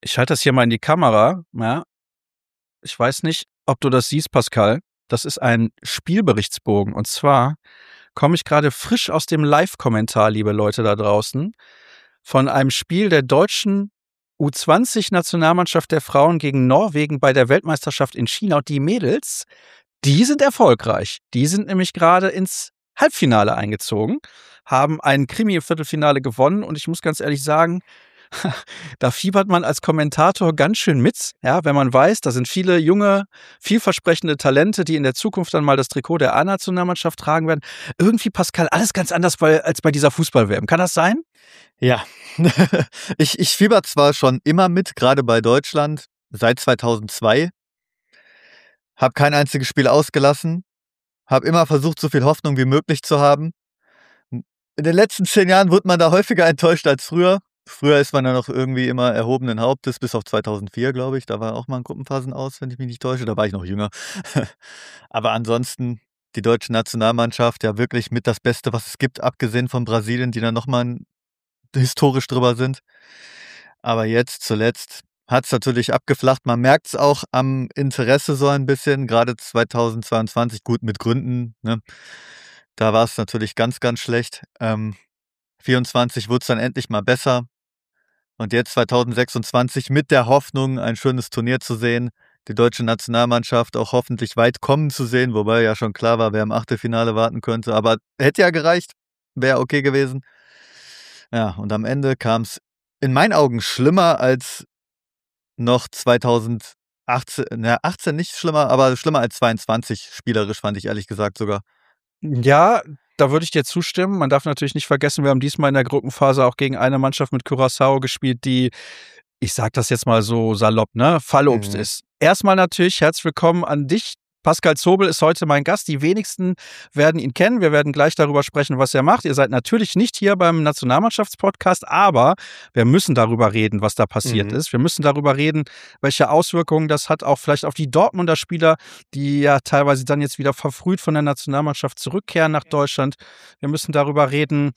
Ich halte das hier mal in die Kamera. Ja. Ich weiß nicht, ob du das siehst, Pascal. Das ist ein Spielberichtsbogen. Und zwar komme ich gerade frisch aus dem Live-Kommentar, liebe Leute da draußen, von einem Spiel der deutschen U20-Nationalmannschaft der Frauen gegen Norwegen bei der Weltmeisterschaft in China. Und die Mädels, die sind erfolgreich. Die sind nämlich gerade ins Halbfinale eingezogen, haben ein Krimi im Viertelfinale gewonnen. Und ich muss ganz ehrlich sagen, da fiebert man als Kommentator ganz schön mit, ja, wenn man weiß, da sind viele junge, vielversprechende Talente, die in der Zukunft dann mal das Trikot der A-Nationalmannschaft tragen werden. Irgendwie, Pascal, alles ganz anders als bei dieser Fußball-WM. Kann das sein? Ja, ich fieber zwar schon immer mit, gerade bei Deutschland, seit 2002. Habe kein einziges Spiel ausgelassen. Habe immer versucht, so viel Hoffnung wie möglich zu haben. In den letzten 10 Jahren wurde man da häufiger enttäuscht als früher. Früher ist man ja noch irgendwie immer erhobenen Hauptes, bis auf 2004, glaube ich. Da war auch mal ein Gruppenphasen aus, wenn ich mich nicht täusche. Da war ich noch jünger. Aber ansonsten die deutsche Nationalmannschaft ja wirklich mit das Beste, was es gibt, abgesehen von Brasilien, die dann nochmal historisch drüber sind. Aber jetzt zuletzt hat es natürlich abgeflacht. Man merkt es auch am Interesse so ein bisschen, gerade 2022, gut mit Gründen. Ne? Da war es natürlich ganz, ganz schlecht. 24 wurde es dann endlich mal besser. Und jetzt 2026 mit der Hoffnung, ein schönes Turnier zu sehen, die deutsche Nationalmannschaft auch hoffentlich weit kommen zu sehen, wobei ja schon klar war, wer im Achtelfinale warten könnte. Aber hätte ja gereicht, wäre okay gewesen. Ja, und am Ende kam es in meinen Augen schlimmer als noch 2018. 18 nicht schlimmer, aber schlimmer als 22 spielerisch, fand ich ehrlich gesagt sogar. Ja, da würde ich dir zustimmen. Man darf natürlich nicht vergessen, wir haben diesmal in der Gruppenphase auch gegen eine Mannschaft mit Curaçao gespielt, die, ich sag das jetzt mal so salopp, ne, Fallobst ist. Erstmal natürlich herzlich willkommen an dich. Pascal Zobel ist heute mein Gast. Die wenigsten werden ihn kennen. Wir werden gleich darüber sprechen, was er macht. Ihr seid natürlich nicht hier beim Nationalmannschaftspodcast, aber wir müssen darüber reden, was da passiert ist. Wir müssen darüber reden, welche Auswirkungen das hat, auch vielleicht auf die Dortmunder Spieler, die ja teilweise dann jetzt wieder verfrüht von der Nationalmannschaft zurückkehren nach Deutschland. Wir müssen darüber reden,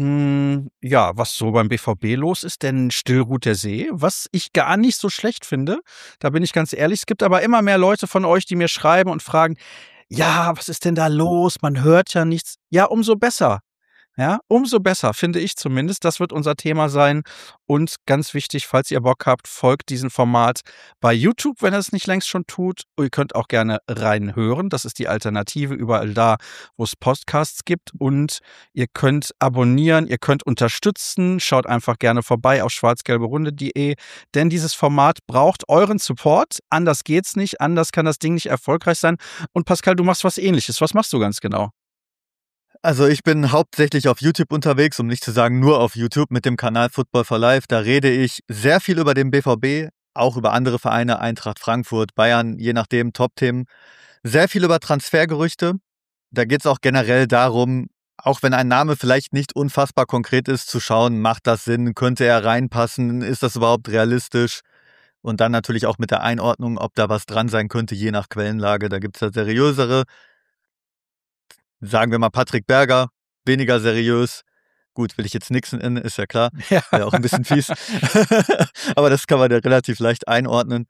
ja, was so beim BVB los ist, denn still ruht der See, was ich gar nicht so schlecht finde. Da bin ich ganz ehrlich. Es gibt aber immer mehr Leute von euch, die mir schreiben und fragen, ja, was ist denn da los? Man hört ja nichts. Ja, umso besser. Ja, umso besser, finde ich zumindest. Das wird unser Thema sein. Und ganz wichtig, falls ihr Bock habt, folgt diesem Format bei YouTube, wenn ihr es nicht längst schon tut. Ihr könnt auch gerne reinhören. Das ist die Alternative überall da, wo es Podcasts gibt. Und ihr könnt abonnieren, ihr könnt unterstützen. Schaut einfach gerne vorbei auf schwarzgelberunde.de. Denn dieses Format braucht euren Support. Anders geht's nicht. Anders kann das Ding nicht erfolgreich sein. Und Pascal, du machst was Ähnliches. Was machst du ganz genau? Also ich bin hauptsächlich auf YouTube unterwegs, um nicht zu sagen nur auf YouTube mit dem Kanal Football for Life. Da rede ich sehr viel über den BVB, auch über andere Vereine, Eintracht Frankfurt, Bayern, je nachdem, Top-Themen. Sehr viel über Transfergerüchte. Da geht es auch generell darum, auch wenn ein Name vielleicht nicht unfassbar konkret ist, zu schauen, macht das Sinn, könnte er reinpassen, ist das überhaupt realistisch? Und dann natürlich auch mit der Einordnung, ob da was dran sein könnte, je nach Quellenlage. Da gibt es ja seriösere. Sagen wir mal Patrick Berger, weniger seriös. Gut, will ich jetzt nix nennen, ist ja klar. Ja. Wäre auch ein bisschen fies. Aber das kann man ja relativ leicht einordnen.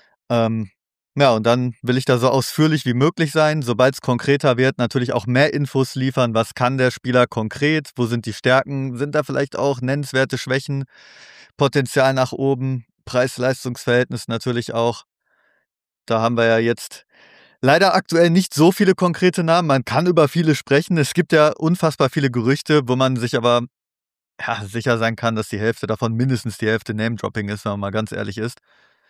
Ja, und dann will ich da so ausführlich wie möglich sein. Sobald es konkreter wird, natürlich auch mehr Infos liefern. Was kann der Spieler konkret? Wo sind die Stärken? Sind da vielleicht auch nennenswerte Schwächen? Potenzial nach oben? Preis-Leistungs-Verhältnis natürlich auch. Da haben wir ja jetzt leider aktuell nicht so viele konkrete Namen. Man kann über viele sprechen. Es gibt ja unfassbar viele Gerüchte, wo man sich aber sicher sein kann, dass die Hälfte davon, mindestens die Hälfte Name-Dropping ist, wenn man mal ganz ehrlich ist.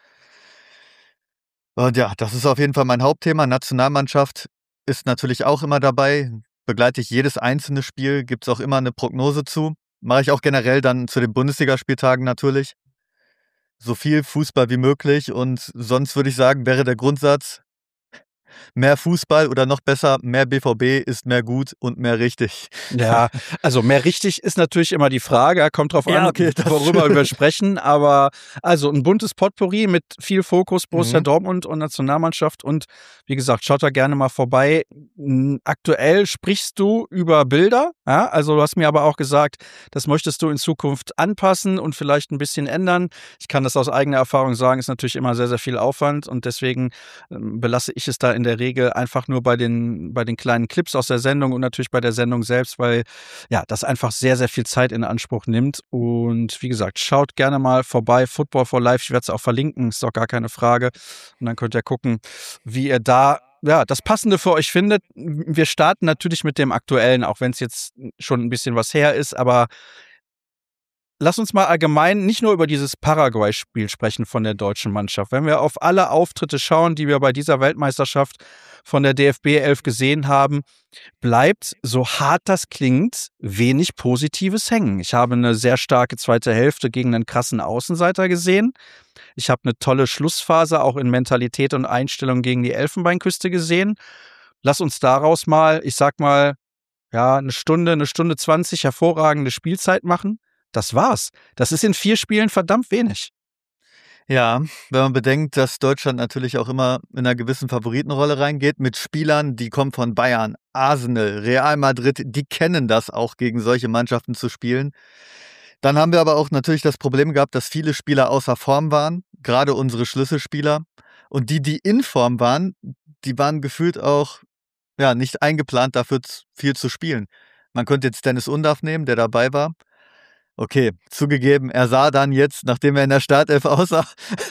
Und ja, das ist auf jeden Fall mein Hauptthema. Nationalmannschaft ist natürlich auch immer dabei. Begleite ich jedes einzelne Spiel, gibt es auch immer eine Prognose zu. Mache ich auch generell dann zu den Bundesligaspieltagen natürlich. So viel Fußball wie möglich. Und sonst würde ich sagen, wäre der Grundsatz, mehr Fußball oder noch besser, mehr BVB ist mehr gut und mehr richtig. Ja, also mehr richtig ist natürlich immer die Frage, kommt drauf Ja, an, okay, worüber wir sprechen, aber also ein buntes Potpourri mit viel Fokus Borussia Dortmund und Nationalmannschaft und wie gesagt, schaut da gerne mal vorbei. Aktuell sprichst du über Bilder, ja? Also du hast mir aber auch gesagt, das möchtest du in Zukunft anpassen und vielleicht ein bisschen ändern. Ich kann das aus eigener Erfahrung sagen, ist natürlich immer sehr, sehr viel Aufwand und deswegen belasse ich es da in der Regel einfach nur bei den kleinen Clips aus der Sendung und natürlich bei der Sendung selbst, weil ja, das einfach sehr, sehr viel Zeit in Anspruch nimmt. Und wie gesagt, schaut gerne mal vorbei, Football for Life, ich werde es auch verlinken, ist doch gar keine Frage. Und dann könnt ihr gucken, wie ihr da das Passende für euch findet. Wir starten natürlich mit dem Aktuellen, auch wenn es jetzt schon ein bisschen was her ist, aber lass uns mal allgemein nicht nur über dieses Paraguay-Spiel sprechen von der deutschen Mannschaft. Wenn wir auf alle Auftritte schauen, die wir bei dieser Weltmeisterschaft von der DFB 11 gesehen haben, bleibt, so hart das klingt, wenig Positives hängen. Ich habe eine sehr starke zweite Hälfte gegen einen krassen Außenseiter gesehen. Ich habe eine tolle Schlussphase auch in Mentalität und Einstellung gegen die Elfenbeinküste gesehen. Lass uns daraus mal, ich sag mal, ja, eine Stunde 20 hervorragende Spielzeit machen. Das war's. Das ist in 4 Spielen verdammt wenig. Ja, wenn man bedenkt, dass Deutschland natürlich auch immer in einer gewissen Favoritenrolle reingeht, mit Spielern, die kommen von Bayern, Arsenal, Real Madrid, die kennen das auch, gegen solche Mannschaften zu spielen. Dann haben wir aber auch natürlich das Problem gehabt, dass viele Spieler außer Form waren, gerade unsere Schlüsselspieler. Und die in Form waren, die waren gefühlt auch nicht eingeplant dafür, viel zu spielen. Man könnte jetzt Dennis Undaff nehmen, der dabei war. Okay, zugegeben, er sah dann jetzt, nachdem er in der Startelf aussah,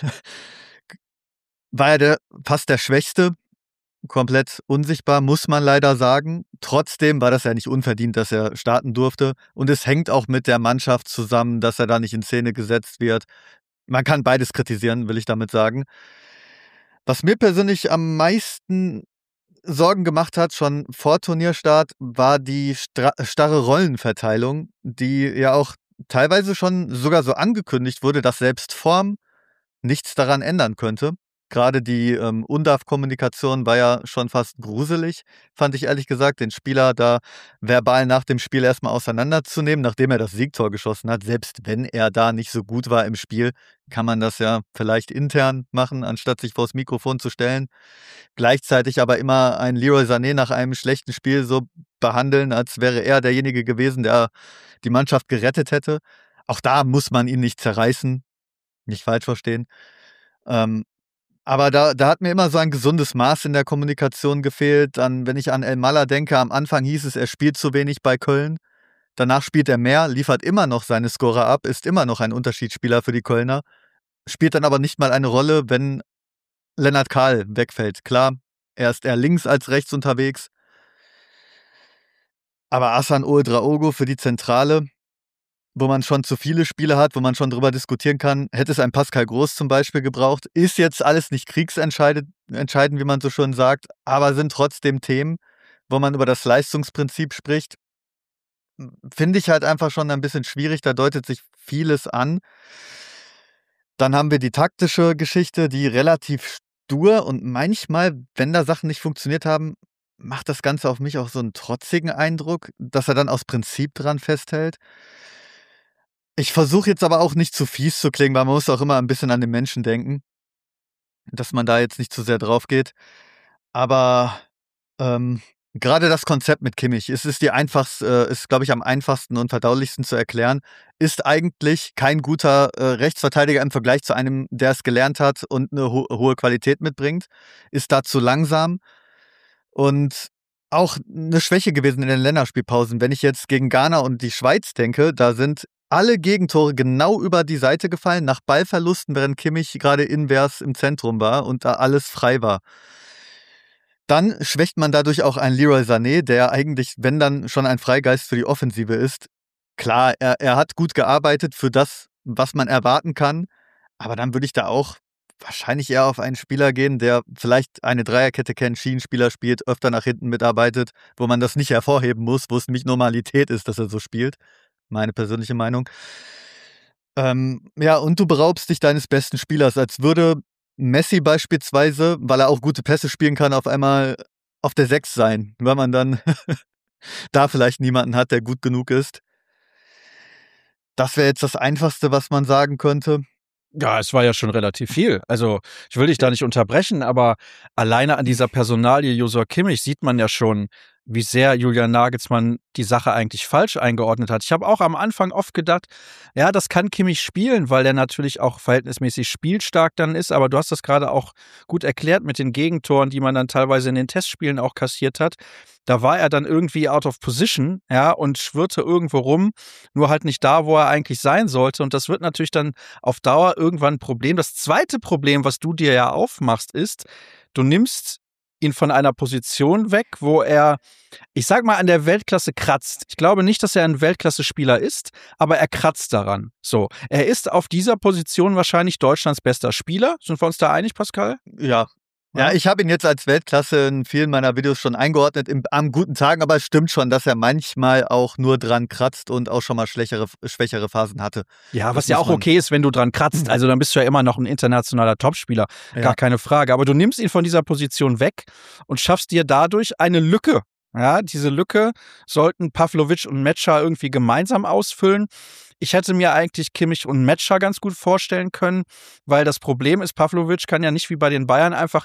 war er fast der Schwächste, komplett unsichtbar, muss man leider sagen. Trotzdem war das ja nicht unverdient, dass er starten durfte. Und es hängt auch mit der Mannschaft zusammen, dass er da nicht in Szene gesetzt wird. Man kann beides kritisieren, will ich damit sagen. Was mir persönlich am meisten Sorgen gemacht hat, schon vor Turnierstart, war die starre Rollenverteilung, die ja auch teilweise schon sogar so angekündigt wurde, dass selbst Form nichts daran ändern könnte. Gerade die Undav-Kommunikation war ja schon fast gruselig, fand ich ehrlich gesagt, den Spieler da verbal nach dem Spiel erstmal auseinanderzunehmen, nachdem er das Siegtor geschossen hat. Selbst wenn er da nicht so gut war im Spiel, kann man das ja vielleicht intern machen, anstatt sich vors Mikrofon zu stellen. Gleichzeitig aber immer ein Leroy Sané nach einem schlechten Spiel so behandeln, als wäre er derjenige gewesen, der die Mannschaft gerettet hätte. Auch da muss man ihn nicht zerreißen, nicht falsch verstehen. Aber da hat mir immer so ein gesundes Maß in der Kommunikation gefehlt. Dann, wenn ich an El Mala denke, am Anfang hieß es, er spielt zu wenig bei Köln. Danach spielt er mehr, liefert immer noch seine Scorer ab, ist immer noch ein Unterschiedsspieler für die Kölner. Spielt dann aber nicht mal eine Rolle, wenn Lennart Kahl wegfällt. Klar, er ist eher links als rechts unterwegs. Aber Hassan Ouedraogo für die Zentrale, wo man schon zu viele Spiele hat, wo man schon drüber diskutieren kann, hätte es ein Pascal Groß zum Beispiel gebraucht. Ist jetzt alles nicht kriegsentscheidend, wie man so schön sagt, aber sind trotzdem Themen, wo man über das Leistungsprinzip spricht. Finde ich halt einfach schon ein bisschen schwierig, da deutet sich vieles an. Dann haben wir die taktische Geschichte, die relativ stur und manchmal, wenn da Sachen nicht funktioniert haben, macht das Ganze auf mich auch so einen trotzigen Eindruck, dass er dann aus Prinzip dran festhält. Ich versuche jetzt aber auch nicht zu fies zu klingen, weil man muss auch immer ein bisschen an den Menschen denken, dass man da jetzt nicht zu sehr drauf geht. Aber gerade das Konzept mit Kimmich, ist glaube ich, am einfachsten und verdaulichsten zu erklären, ist eigentlich kein guter Rechtsverteidiger im Vergleich zu einem, der es gelernt hat und eine hohe Qualität mitbringt, ist da zu langsam und auch eine Schwäche gewesen in den Länderspielpausen. Wenn ich jetzt gegen Ghana und die Schweiz denke, da sind alle Gegentore genau über die Seite gefallen, nach Ballverlusten, während Kimmich gerade invers im Zentrum war und da alles frei war. Dann schwächt man dadurch auch einen Leroy Sané, der eigentlich, wenn dann schon ein Freigeist für die Offensive ist. Klar, er hat gut gearbeitet für das, was man erwarten kann, aber dann würde ich da auch wahrscheinlich eher auf einen Spieler gehen, der vielleicht eine Dreierkette kennt, Schienenspieler spielt, öfter nach hinten mitarbeitet, wo man das nicht hervorheben muss, wo es nicht Normalität ist, dass er so spielt. Meine persönliche Meinung. Und du beraubst dich deines besten Spielers, als würde Messi beispielsweise, weil er auch gute Pässe spielen kann, auf einmal auf der 6 sein, weil man dann da vielleicht niemanden hat, der gut genug ist. Das wäre jetzt das Einfachste, was man sagen könnte. Ja, es war ja schon relativ viel. Also, ich will dich da nicht unterbrechen, aber alleine an dieser Personalie Joshua Kimmich sieht man ja schon, wie sehr Julian Nagelsmann die Sache eigentlich falsch eingeordnet hat. Ich habe auch am Anfang oft gedacht, ja, das kann Kimmich spielen, weil der natürlich auch verhältnismäßig spielstark dann ist. Aber du hast das gerade auch gut erklärt mit den Gegentoren, die man dann teilweise in den Testspielen auch kassiert hat. Da war er dann irgendwie out of position, ja, und schwirrte irgendwo rum, nur halt nicht da, wo er eigentlich sein sollte. Und das wird natürlich dann auf Dauer irgendwann ein Problem. Das zweite Problem, was du dir ja aufmachst, ist, du nimmst ihn von einer Position weg, wo er, ich sag mal, an der Weltklasse kratzt. Ich glaube nicht, dass er ein Weltklasse-Spieler ist, aber er kratzt daran. So, er ist auf dieser Position wahrscheinlich Deutschlands bester Spieler. Sind wir uns da einig, Pascal? Ja. Ja, ich habe ihn jetzt als Weltklasse in vielen meiner Videos schon eingeordnet, an guten Tagen, aber es stimmt schon, dass er manchmal auch nur dran kratzt und auch schon mal schwächere Phasen hatte. Ja, was ja auch okay ist, wenn du dran kratzt. Also dann bist du ja immer noch ein internationaler Topspieler. Gar keine Frage. Aber du nimmst ihn von dieser Position weg und schaffst dir dadurch eine Lücke. Ja, diese Lücke sollten Pavlovic und Metscher irgendwie gemeinsam ausfüllen. Ich hätte mir eigentlich Kimmich und Metscher ganz gut vorstellen können, weil das Problem ist, Pavlovic kann ja nicht wie bei den Bayern einfach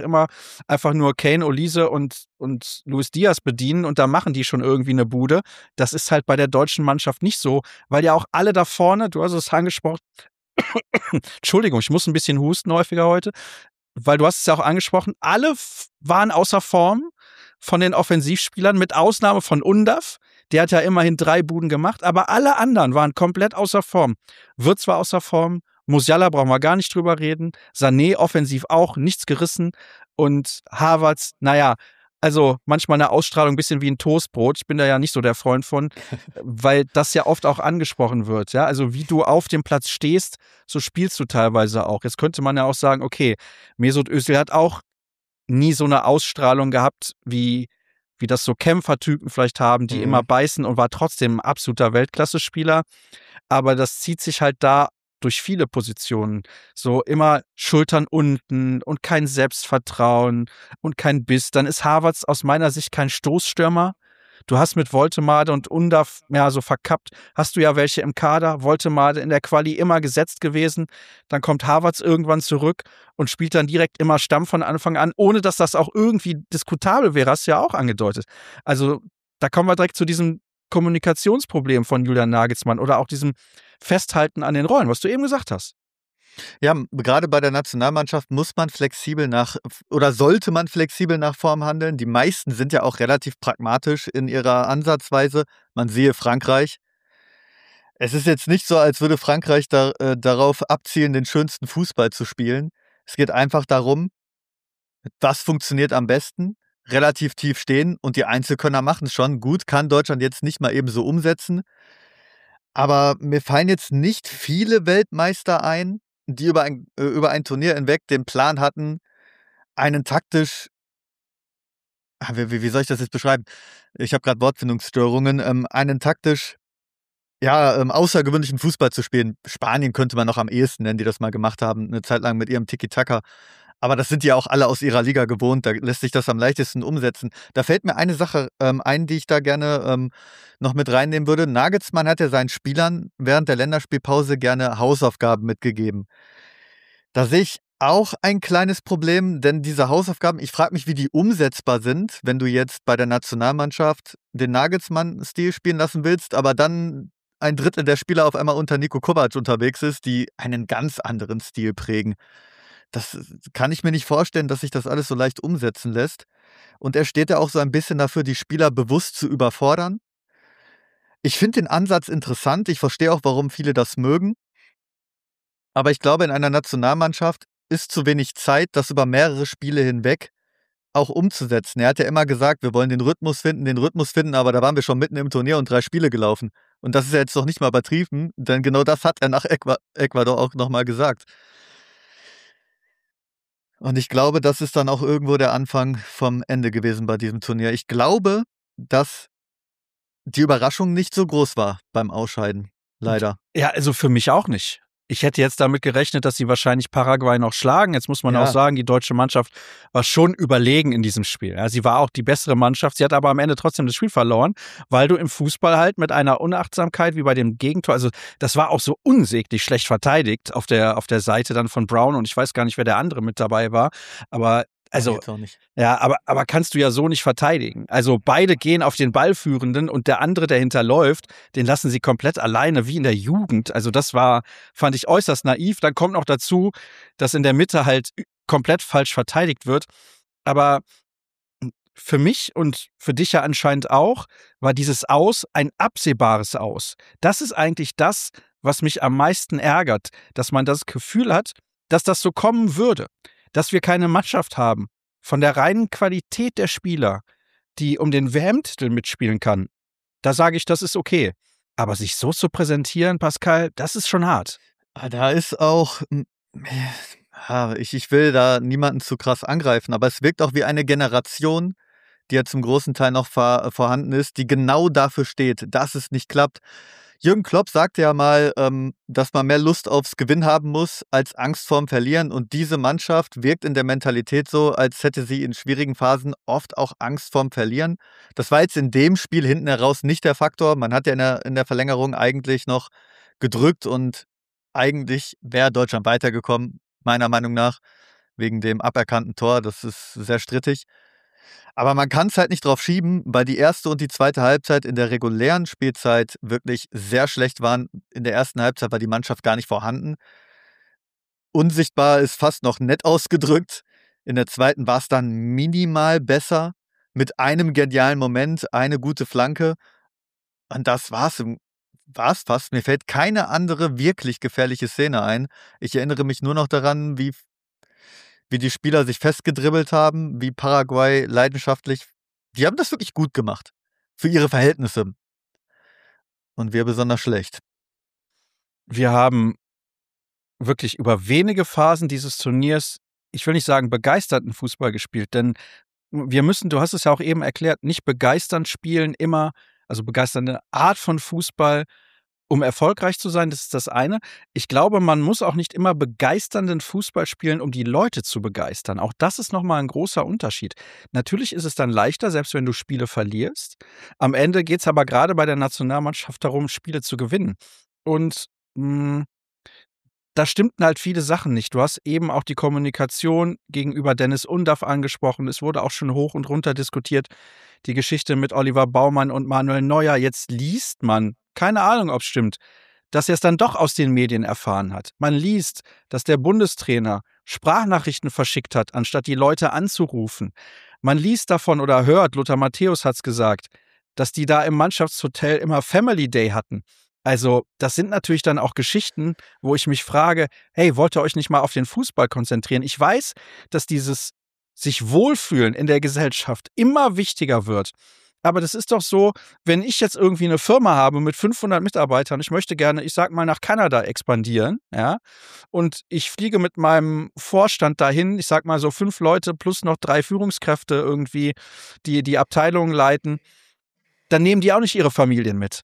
nur Kane, Olise und Luis Diaz bedienen und da machen die schon irgendwie eine Bude. Das ist halt bei der deutschen Mannschaft nicht so, weil ja auch alle da vorne, du hast es angesprochen, Entschuldigung, ich muss ein bisschen husten häufiger heute, weil du hast es ja auch angesprochen, alle waren außer Form von den Offensivspielern, mit Ausnahme von Undav. Der hat ja immerhin 3 Buden gemacht, aber alle anderen waren komplett außer Form. Wirtz war außer Form, Musiala brauchen wir gar nicht drüber reden, Sané offensiv auch, nichts gerissen und Havertz, naja, also manchmal eine Ausstrahlung ein bisschen wie ein Toastbrot. Ich bin da ja nicht so der Freund von, weil das ja oft auch angesprochen wird. Ja, also wie du auf dem Platz stehst, so spielst du teilweise auch. Jetzt könnte man ja auch sagen, okay, Mesut Özil hat auch nie so eine Ausstrahlung gehabt, wie das so Kämpfertypen vielleicht haben, die immer beißen und war trotzdem ein absoluter Weltklasse-Spieler. Aber das zieht sich halt da durch viele Positionen. So immer Schultern unten und kein Selbstvertrauen und kein Biss. Dann ist Havertz aus meiner Sicht kein Stoßstürmer. Du hast mit Woltemade und Undav, ja, so verkappt, hast du ja welche im Kader. Woltemade in der Quali immer gesetzt gewesen. Dann kommt Havertz irgendwann zurück und spielt dann direkt immer Stamm von Anfang an, ohne dass das auch irgendwie diskutabel wäre, hast du ja auch angedeutet. Also da kommen wir direkt zu diesem Kommunikationsproblem von Julian Nagelsmann oder auch diesem Festhalten an den Rollen, was du eben gesagt hast. Ja, gerade bei der Nationalmannschaft muss man flexibel sollte man flexibel nach Form handeln. Die meisten sind ja auch relativ pragmatisch in ihrer Ansatzweise. Man sehe Frankreich. Es ist jetzt nicht so, als würde Frankreich darauf abzielen, den schönsten Fußball zu spielen. Es geht einfach darum, was funktioniert am besten, relativ tief stehen und die Einzelkönner machen es schon. Gut, kann Deutschland jetzt nicht mal eben so umsetzen. Aber mir fallen jetzt nicht viele Weltmeister ein, die über ein Turnier hinweg den Plan hatten, einen taktisch, wie soll ich das jetzt beschreiben? Ich habe gerade Wortfindungsstörungen, einen taktisch, außergewöhnlichen Fußball zu spielen. Spanien könnte man noch am ehesten nennen, die das mal gemacht haben, eine Zeit lang mit ihrem Tiki-Taka. Aber das sind die ja auch alle aus ihrer Liga gewohnt, da lässt sich das am leichtesten umsetzen. Da fällt mir eine Sache ein, die ich da gerne noch mit reinnehmen würde. Nagelsmann hat ja seinen Spielern während der Länderspielpause gerne Hausaufgaben mitgegeben. Da sehe ich auch ein kleines Problem, denn diese Hausaufgaben, ich frage mich, wie die umsetzbar sind, wenn du jetzt bei der Nationalmannschaft den Nagelsmann-Stil spielen lassen willst, aber dann ein Drittel der Spieler auf einmal unter Niko Kovac unterwegs ist, die einen ganz anderen Stil prägen. Das kann ich mir nicht vorstellen, dass sich das alles so leicht umsetzen lässt. Und er steht ja auch so ein bisschen dafür, die Spieler bewusst zu überfordern. Ich finde den Ansatz interessant. Ich verstehe auch, warum viele das mögen. Aber ich glaube, in einer Nationalmannschaft ist zu wenig Zeit, das über mehrere Spiele hinweg auch umzusetzen. Er hat ja immer gesagt, wir wollen den Rhythmus finden, aber da waren wir schon mitten im Turnier und 3 Spiele gelaufen. Und das ist ja jetzt noch nicht mal übertrieben, denn genau das hat er nach Ecuador auch nochmal gesagt. Und ich glaube, das ist dann auch irgendwo der Anfang vom Ende gewesen bei diesem Turnier. Ich glaube, dass die Überraschung nicht so groß war beim Ausscheiden. Leider. Ja, also für mich auch nicht. Ich hätte jetzt damit gerechnet, dass sie wahrscheinlich Paraguay noch schlagen. Jetzt muss man auch sagen, die deutsche Mannschaft war schon überlegen in diesem Spiel. Ja, sie war auch die bessere Mannschaft. Sie hat aber am Ende trotzdem das Spiel verloren, weil du im Fußball halt mit einer Unachtsamkeit wie bei dem Gegentor, also das war auch so unsäglich schlecht verteidigt auf der Seite dann von Brown und ich weiß gar nicht, wer der andere mit dabei war, aber also, jetzt auch nicht. Ja, aber kannst du ja so nicht verteidigen. Also beide gehen auf den Ballführenden und der andere, der hinterläuft, den lassen sie komplett alleine, wie in der Jugend. Also das fand ich äußerst naiv. Dann kommt noch dazu, dass in der Mitte halt komplett falsch verteidigt wird. Aber für mich und für dich ja anscheinend auch, war dieses Aus ein absehbares Aus. Das ist eigentlich das, was mich am meisten ärgert, dass man das Gefühl hat, dass das so kommen würde. Dass wir keine Mannschaft haben, von der reinen Qualität der Spieler, die um den WM-Titel mitspielen kann, da sage ich, das ist okay. Aber sich so zu präsentieren, Pascal, das ist schon hart. Da ist auch, ich will da niemanden zu krass angreifen, aber es wirkt auch wie eine Generation, die ja zum großen Teil noch vorhanden ist, die genau dafür steht, dass es nicht klappt. Jürgen Klopp sagte ja mal, dass man mehr Lust aufs Gewinn haben muss als Angst vorm Verlieren. Und diese Mannschaft wirkt in der Mentalität so, als hätte sie in schwierigen Phasen oft auch Angst vorm Verlieren. Das war jetzt in dem Spiel hinten heraus nicht der Faktor. Man hat ja in der Verlängerung eigentlich noch gedrückt und eigentlich wäre Deutschland weitergekommen, meiner Meinung nach, wegen dem aberkannten Tor. Das ist sehr strittig. Aber man kann es halt nicht drauf schieben, weil die erste und die zweite Halbzeit in der regulären Spielzeit wirklich sehr schlecht waren. In der ersten Halbzeit war die Mannschaft gar nicht vorhanden. Unsichtbar ist fast noch nett ausgedrückt. In der zweiten war es dann minimal besser. Mit einem genialen Moment, eine gute Flanke. Und das war's fast. Mir fällt keine andere wirklich gefährliche Szene ein. Ich erinnere mich nur noch daran, wie die Spieler sich festgedribbelt haben, wie Paraguay leidenschaftlich. Die haben das wirklich gut gemacht. Für ihre Verhältnisse. Und wir besonders schlecht. Wir haben wirklich über wenige Phasen dieses Turniers, ich will nicht sagen begeisterten Fußball gespielt, denn wir müssen, du hast es ja auch eben erklärt, nicht begeisternd spielen immer, also begeisternde Art von Fußball, um erfolgreich zu sein, das ist das eine. Ich glaube, man muss auch nicht immer begeisternden Fußball spielen, um die Leute zu begeistern. Auch das ist nochmal ein großer Unterschied. Natürlich ist es dann leichter, selbst wenn du Spiele verlierst. Am Ende geht es aber gerade bei der Nationalmannschaft darum, Spiele zu gewinnen. Und da stimmten halt viele Sachen nicht. Du hast eben auch die Kommunikation gegenüber Dennis Undaff angesprochen. Es wurde auch schon hoch und runter diskutiert. Die Geschichte mit Oliver Baumann und Manuel Neuer. Jetzt liest man, keine Ahnung, ob es stimmt, dass er es dann doch aus den Medien erfahren hat. Man liest, dass der Bundestrainer Sprachnachrichten verschickt hat, anstatt die Leute anzurufen. Man liest davon oder hört, Lothar Matthäus hat es gesagt, dass die da im Mannschaftshotel immer Family Day hatten. Also, das sind natürlich dann auch Geschichten, wo ich mich frage, hey, wollt ihr euch nicht mal auf den Fußball konzentrieren? Ich weiß, dass dieses sich wohlfühlen in der Gesellschaft immer wichtiger wird. Aber das ist doch so, wenn ich jetzt irgendwie eine Firma habe mit 500 Mitarbeitern, ich möchte gerne, ich sag mal, nach Kanada expandieren, ja, und ich fliege mit meinem Vorstand dahin, ich sag mal so 5 Leute plus noch 3 Führungskräfte irgendwie, die Abteilungen leiten, dann nehmen die auch nicht ihre Familien mit.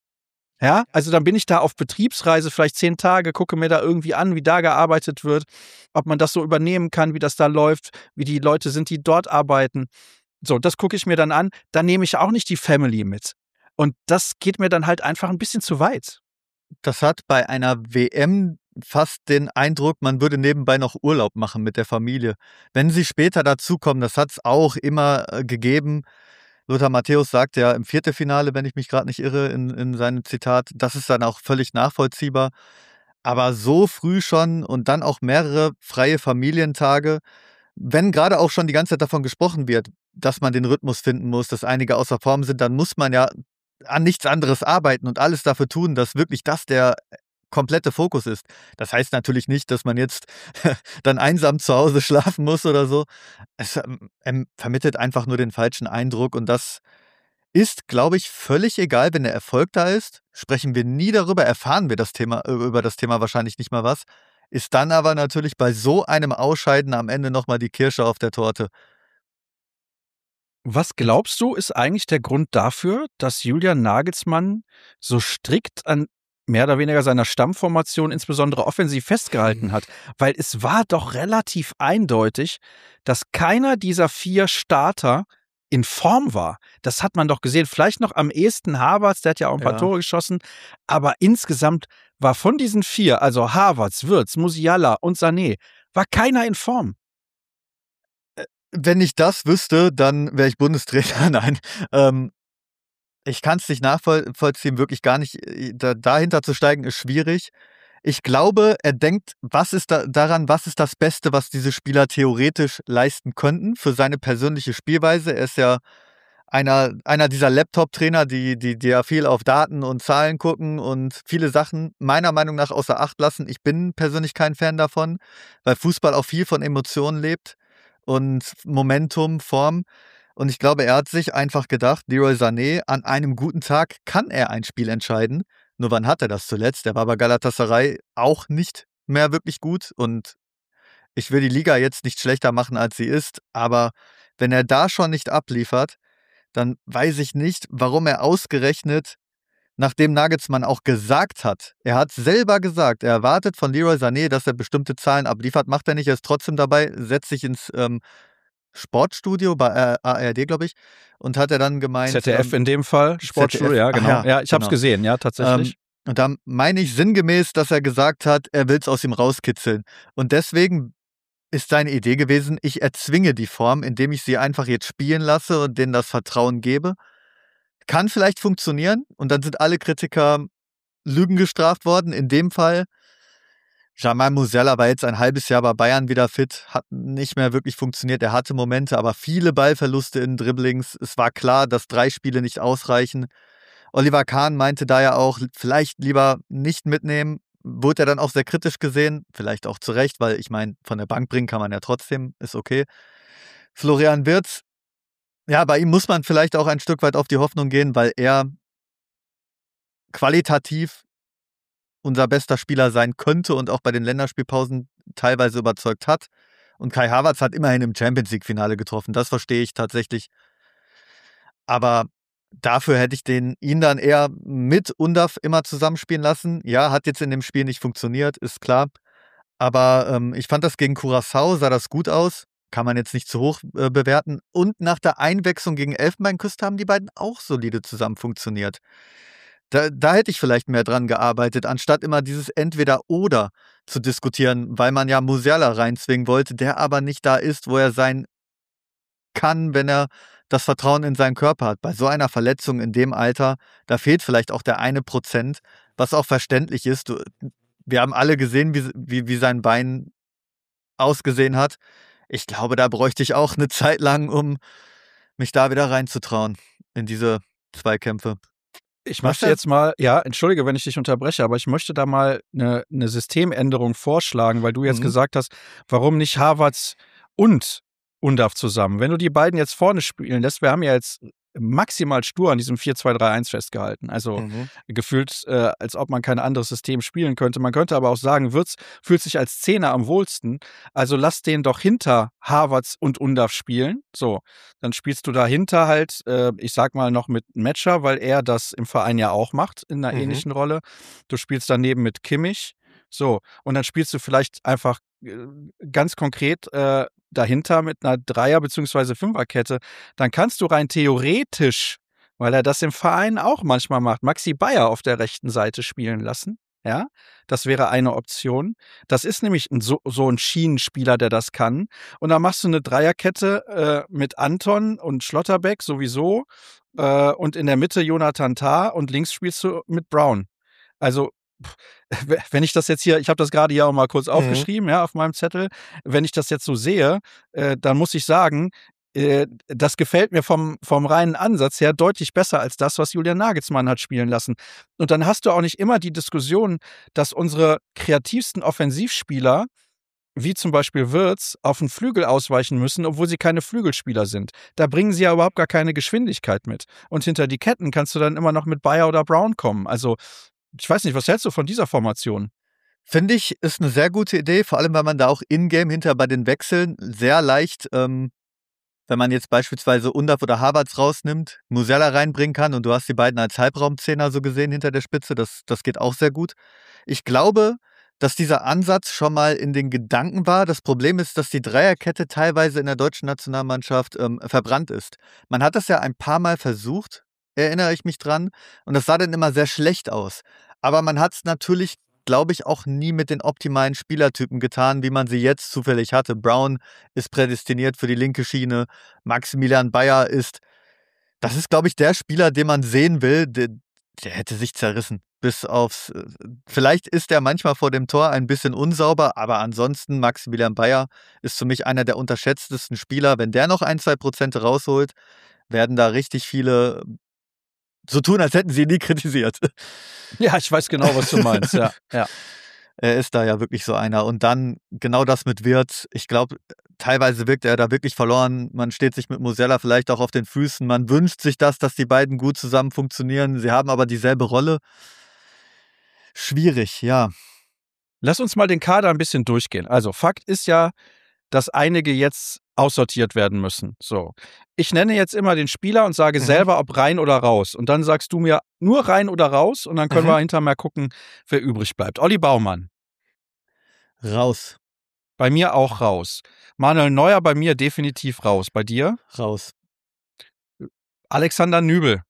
Ja, also dann bin ich da auf Betriebsreise, vielleicht 10 Tage, gucke mir da irgendwie an, wie da gearbeitet wird, ob man das so übernehmen kann, wie das da läuft, wie die Leute sind, die dort arbeiten. So, das gucke ich mir dann an. Dann nehme ich auch nicht die Family mit. Und das geht mir dann halt einfach ein bisschen zu weit. Das hat bei einer WM fast den Eindruck, man würde nebenbei noch Urlaub machen mit der Familie. Wenn sie später dazukommen, das hat es auch immer gegeben. Lothar Matthäus sagt ja im Viertelfinale, wenn ich mich gerade nicht irre, in seinem Zitat, das ist dann auch völlig nachvollziehbar. Aber so früh schon und dann auch mehrere freie Familientage, wenn gerade auch schon die ganze Zeit davon gesprochen wird, dass man den Rhythmus finden muss, dass einige außer Form sind, dann muss man ja an nichts anderes arbeiten und alles dafür tun, dass wirklich das der komplette Fokus ist. Das heißt natürlich nicht, dass man jetzt dann einsam zu Hause schlafen muss oder so. Es vermittelt einfach nur den falschen Eindruck und das ist, glaube ich, völlig egal, wenn der Erfolg da ist. Sprechen wir nie darüber, erfahren wir über das Thema wahrscheinlich nicht mal was. Ist dann aber natürlich bei so einem Ausscheiden am Ende nochmal die Kirsche auf der Torte. Was glaubst du, ist eigentlich der Grund dafür, dass Julian Nagelsmann so strikt an mehr oder weniger seiner Stammformation insbesondere offensiv festgehalten hat. Weil es war doch relativ eindeutig, dass keiner dieser 4 Starter in Form war. Das hat man doch gesehen. Vielleicht noch am ehesten Havertz, der hat ja auch ein paar Tore geschossen. Aber insgesamt war von diesen 4, also Havertz, Wirtz, Musiala und Sané, war keiner in Form. Wenn ich das wüsste, dann wäre ich Bundestrainer. Nein. Ich kann es nicht nachvollziehen, wirklich gar nicht. Dahinter zu steigen ist schwierig. Ich glaube, er denkt, was ist das Beste, was diese Spieler theoretisch leisten könnten für seine persönliche Spielweise. Er ist ja einer dieser Laptop-Trainer, die ja viel auf Daten und Zahlen gucken und viele Sachen meiner Meinung nach außer Acht lassen. Ich bin persönlich kein Fan davon, weil Fußball auch viel von Emotionen lebt und Momentum, Form. Und ich glaube, er hat sich einfach gedacht, Leroy Sané, an einem guten Tag kann er ein Spiel entscheiden. Nur wann hat er das zuletzt? Er war bei Galatasaray auch nicht mehr wirklich gut. Und ich will die Liga jetzt nicht schlechter machen, als sie ist. Aber wenn er da schon nicht abliefert, dann weiß ich nicht, warum er ausgerechnet, nachdem Nagelsmann auch gesagt hat, er hat selber gesagt, er erwartet von Leroy Sané, dass er bestimmte Zahlen abliefert, macht er nicht, er ist trotzdem dabei, setzt sich ins Sportstudio bei ARD, glaube ich, und hat er dann gemeint... ZDF in dem Fall, Sportstudio, ZDF, ja, genau. Ja, ich habe es gesehen, ja, tatsächlich. Und da meine ich sinngemäß, dass er gesagt hat, er will es aus ihm rauskitzeln. Und deswegen ist seine Idee gewesen, ich erzwinge die Form, indem ich sie einfach jetzt spielen lasse und denen das Vertrauen gebe. Kann vielleicht funktionieren und dann sind alle Kritiker Lügen gestraft worden. In dem Fall, Jamal Musiala war jetzt ein halbes Jahr bei Bayern wieder fit, hat nicht mehr wirklich funktioniert. Er hatte Momente, aber viele Ballverluste in Dribblings. Es war klar, dass 3 Spiele nicht ausreichen. Oliver Kahn meinte da ja auch, vielleicht lieber nicht mitnehmen. Wurde er dann auch sehr kritisch gesehen, vielleicht auch zu Recht, weil ich meine, von der Bank bringen kann man ja trotzdem, ist okay. Florian Wirtz, ja, bei ihm muss man vielleicht auch ein Stück weit auf die Hoffnung gehen, weil er qualitativ unser bester Spieler sein könnte und auch bei den Länderspielpausen teilweise überzeugt hat. Und Kai Havertz hat immerhin im Champions-League-Finale getroffen, das verstehe ich tatsächlich. Aber dafür hätte ich ihn dann eher mit Undav immer zusammenspielen lassen. Ja, hat jetzt in dem Spiel nicht funktioniert, ist klar. Aber ich fand das gegen Curaçao, sah das gut aus. Kann man jetzt nicht zu hoch bewerten. Und nach der Einwechslung gegen Elfenbeinküste haben die beiden auch solide zusammen funktioniert. Da hätte ich vielleicht mehr dran gearbeitet, anstatt immer dieses Entweder-Oder zu diskutieren, weil man ja Musiala reinzwingen wollte, der aber nicht da ist, wo er sein kann, wenn er das Vertrauen in seinen Körper hat. Bei so einer Verletzung in dem Alter, da fehlt vielleicht auch der 1%, was auch verständlich ist. Wir haben alle gesehen, wie sein Bein ausgesehen hat. Ich glaube, da bräuchte ich auch eine Zeit lang, um mich da wieder reinzutrauen in diese Zweikämpfe. Ich möchte jetzt mal, ja, entschuldige, wenn ich dich unterbreche, aber ich möchte da mal eine Systemänderung vorschlagen, weil du jetzt gesagt hast, warum nicht Havertz und Undav zusammen? Wenn du die beiden jetzt vorne spielen lässt, wir haben ja jetzt maximal stur an diesem 4-2-3-1 festgehalten. Also gefühlt, als ob man kein anderes System spielen könnte. Man könnte aber auch sagen, Wirtz fühlt sich als Zehner am wohlsten. Also lass den doch hinter Havertz und Undav spielen. So, dann spielst du dahinter halt, ich sag mal noch mit Metscher, weil er das im Verein ja auch macht, in einer ähnlichen Rolle. Du spielst daneben mit Kimmich. So, und dann spielst du vielleicht einfach ganz konkret dahinter mit einer Dreier- bzw. Fünferkette, dann kannst du rein theoretisch, weil er das im Verein auch manchmal macht, Maxi Bayer auf der rechten Seite spielen lassen. Ja, das wäre eine Option. Das ist nämlich so ein Schienenspieler, der das kann. Und dann machst du eine Dreierkette mit Anton und Schlotterbeck sowieso und in der Mitte Jonathan Tah und links spielst du mit Brown. Also wenn ich das jetzt hier, ich habe das gerade ja auch mal kurz aufgeschrieben, ja, auf meinem Zettel, wenn ich das jetzt so sehe, dann muss ich sagen, das gefällt mir vom reinen Ansatz her deutlich besser als das, was Julian Nagelsmann hat spielen lassen. Und dann hast du auch nicht immer die Diskussion, dass unsere kreativsten Offensivspieler, wie zum Beispiel Wirtz, auf den Flügel ausweichen müssen, obwohl sie keine Flügelspieler sind. Da bringen sie ja überhaupt gar keine Geschwindigkeit mit. Und hinter die Ketten kannst du dann immer noch mit Bayer oder Brown kommen. Also ich weiß nicht, was hältst du von dieser Formation? Finde ich, ist eine sehr gute Idee, vor allem, weil man da auch in-game hinter bei den Wechseln sehr leicht wenn man jetzt beispielsweise Undav oder Havertz rausnimmt, Musiala reinbringen kann und du hast die beiden als Halbraumzehner so gesehen hinter der Spitze, das geht auch sehr gut. Ich glaube, dass dieser Ansatz schon mal in den Gedanken war. Das Problem ist, dass die Dreierkette teilweise in der deutschen Nationalmannschaft verbrannt ist. Man hat das ja ein paar Mal versucht, erinnere ich mich dran, und das sah dann immer sehr schlecht aus. Aber man hat es natürlich, glaube ich, auch nie mit den optimalen Spielertypen getan, wie man sie jetzt zufällig hatte. Brown ist prädestiniert für die linke Schiene, Maximilian Bayer das ist, glaube ich, der Spieler, den man sehen will, der hätte sich zerrissen. Vielleicht ist er manchmal vor dem Tor ein bisschen unsauber, aber ansonsten Maximilian Bayer ist für mich einer der unterschätztesten Spieler. Wenn der noch 1-2% rausholt, werden da richtig viele so tun, als hätten sie ihn nie kritisiert. Ja, ich weiß genau, was du meinst, ja. Er ist da ja wirklich so einer. Und dann genau das mit Wirtz. Ich glaube, teilweise wirkt er da wirklich verloren. Man steht sich mit Musiala vielleicht auch auf den Füßen. Man wünscht sich dass die beiden gut zusammen funktionieren. Sie haben aber dieselbe Rolle. Schwierig, ja. Lass uns mal den Kader ein bisschen durchgehen. Also Fakt ist ja, dass einige jetzt aussortiert werden müssen. So. Ich nenne jetzt immer den Spieler und sage selber, ob rein oder raus. Und dann sagst du mir nur rein oder raus und dann können wir hinterher mal gucken, wer übrig bleibt. Olli Baumann. Raus. Bei mir auch raus. Manuel Neuer bei mir definitiv raus. Bei dir? Raus. Alexander Nübel.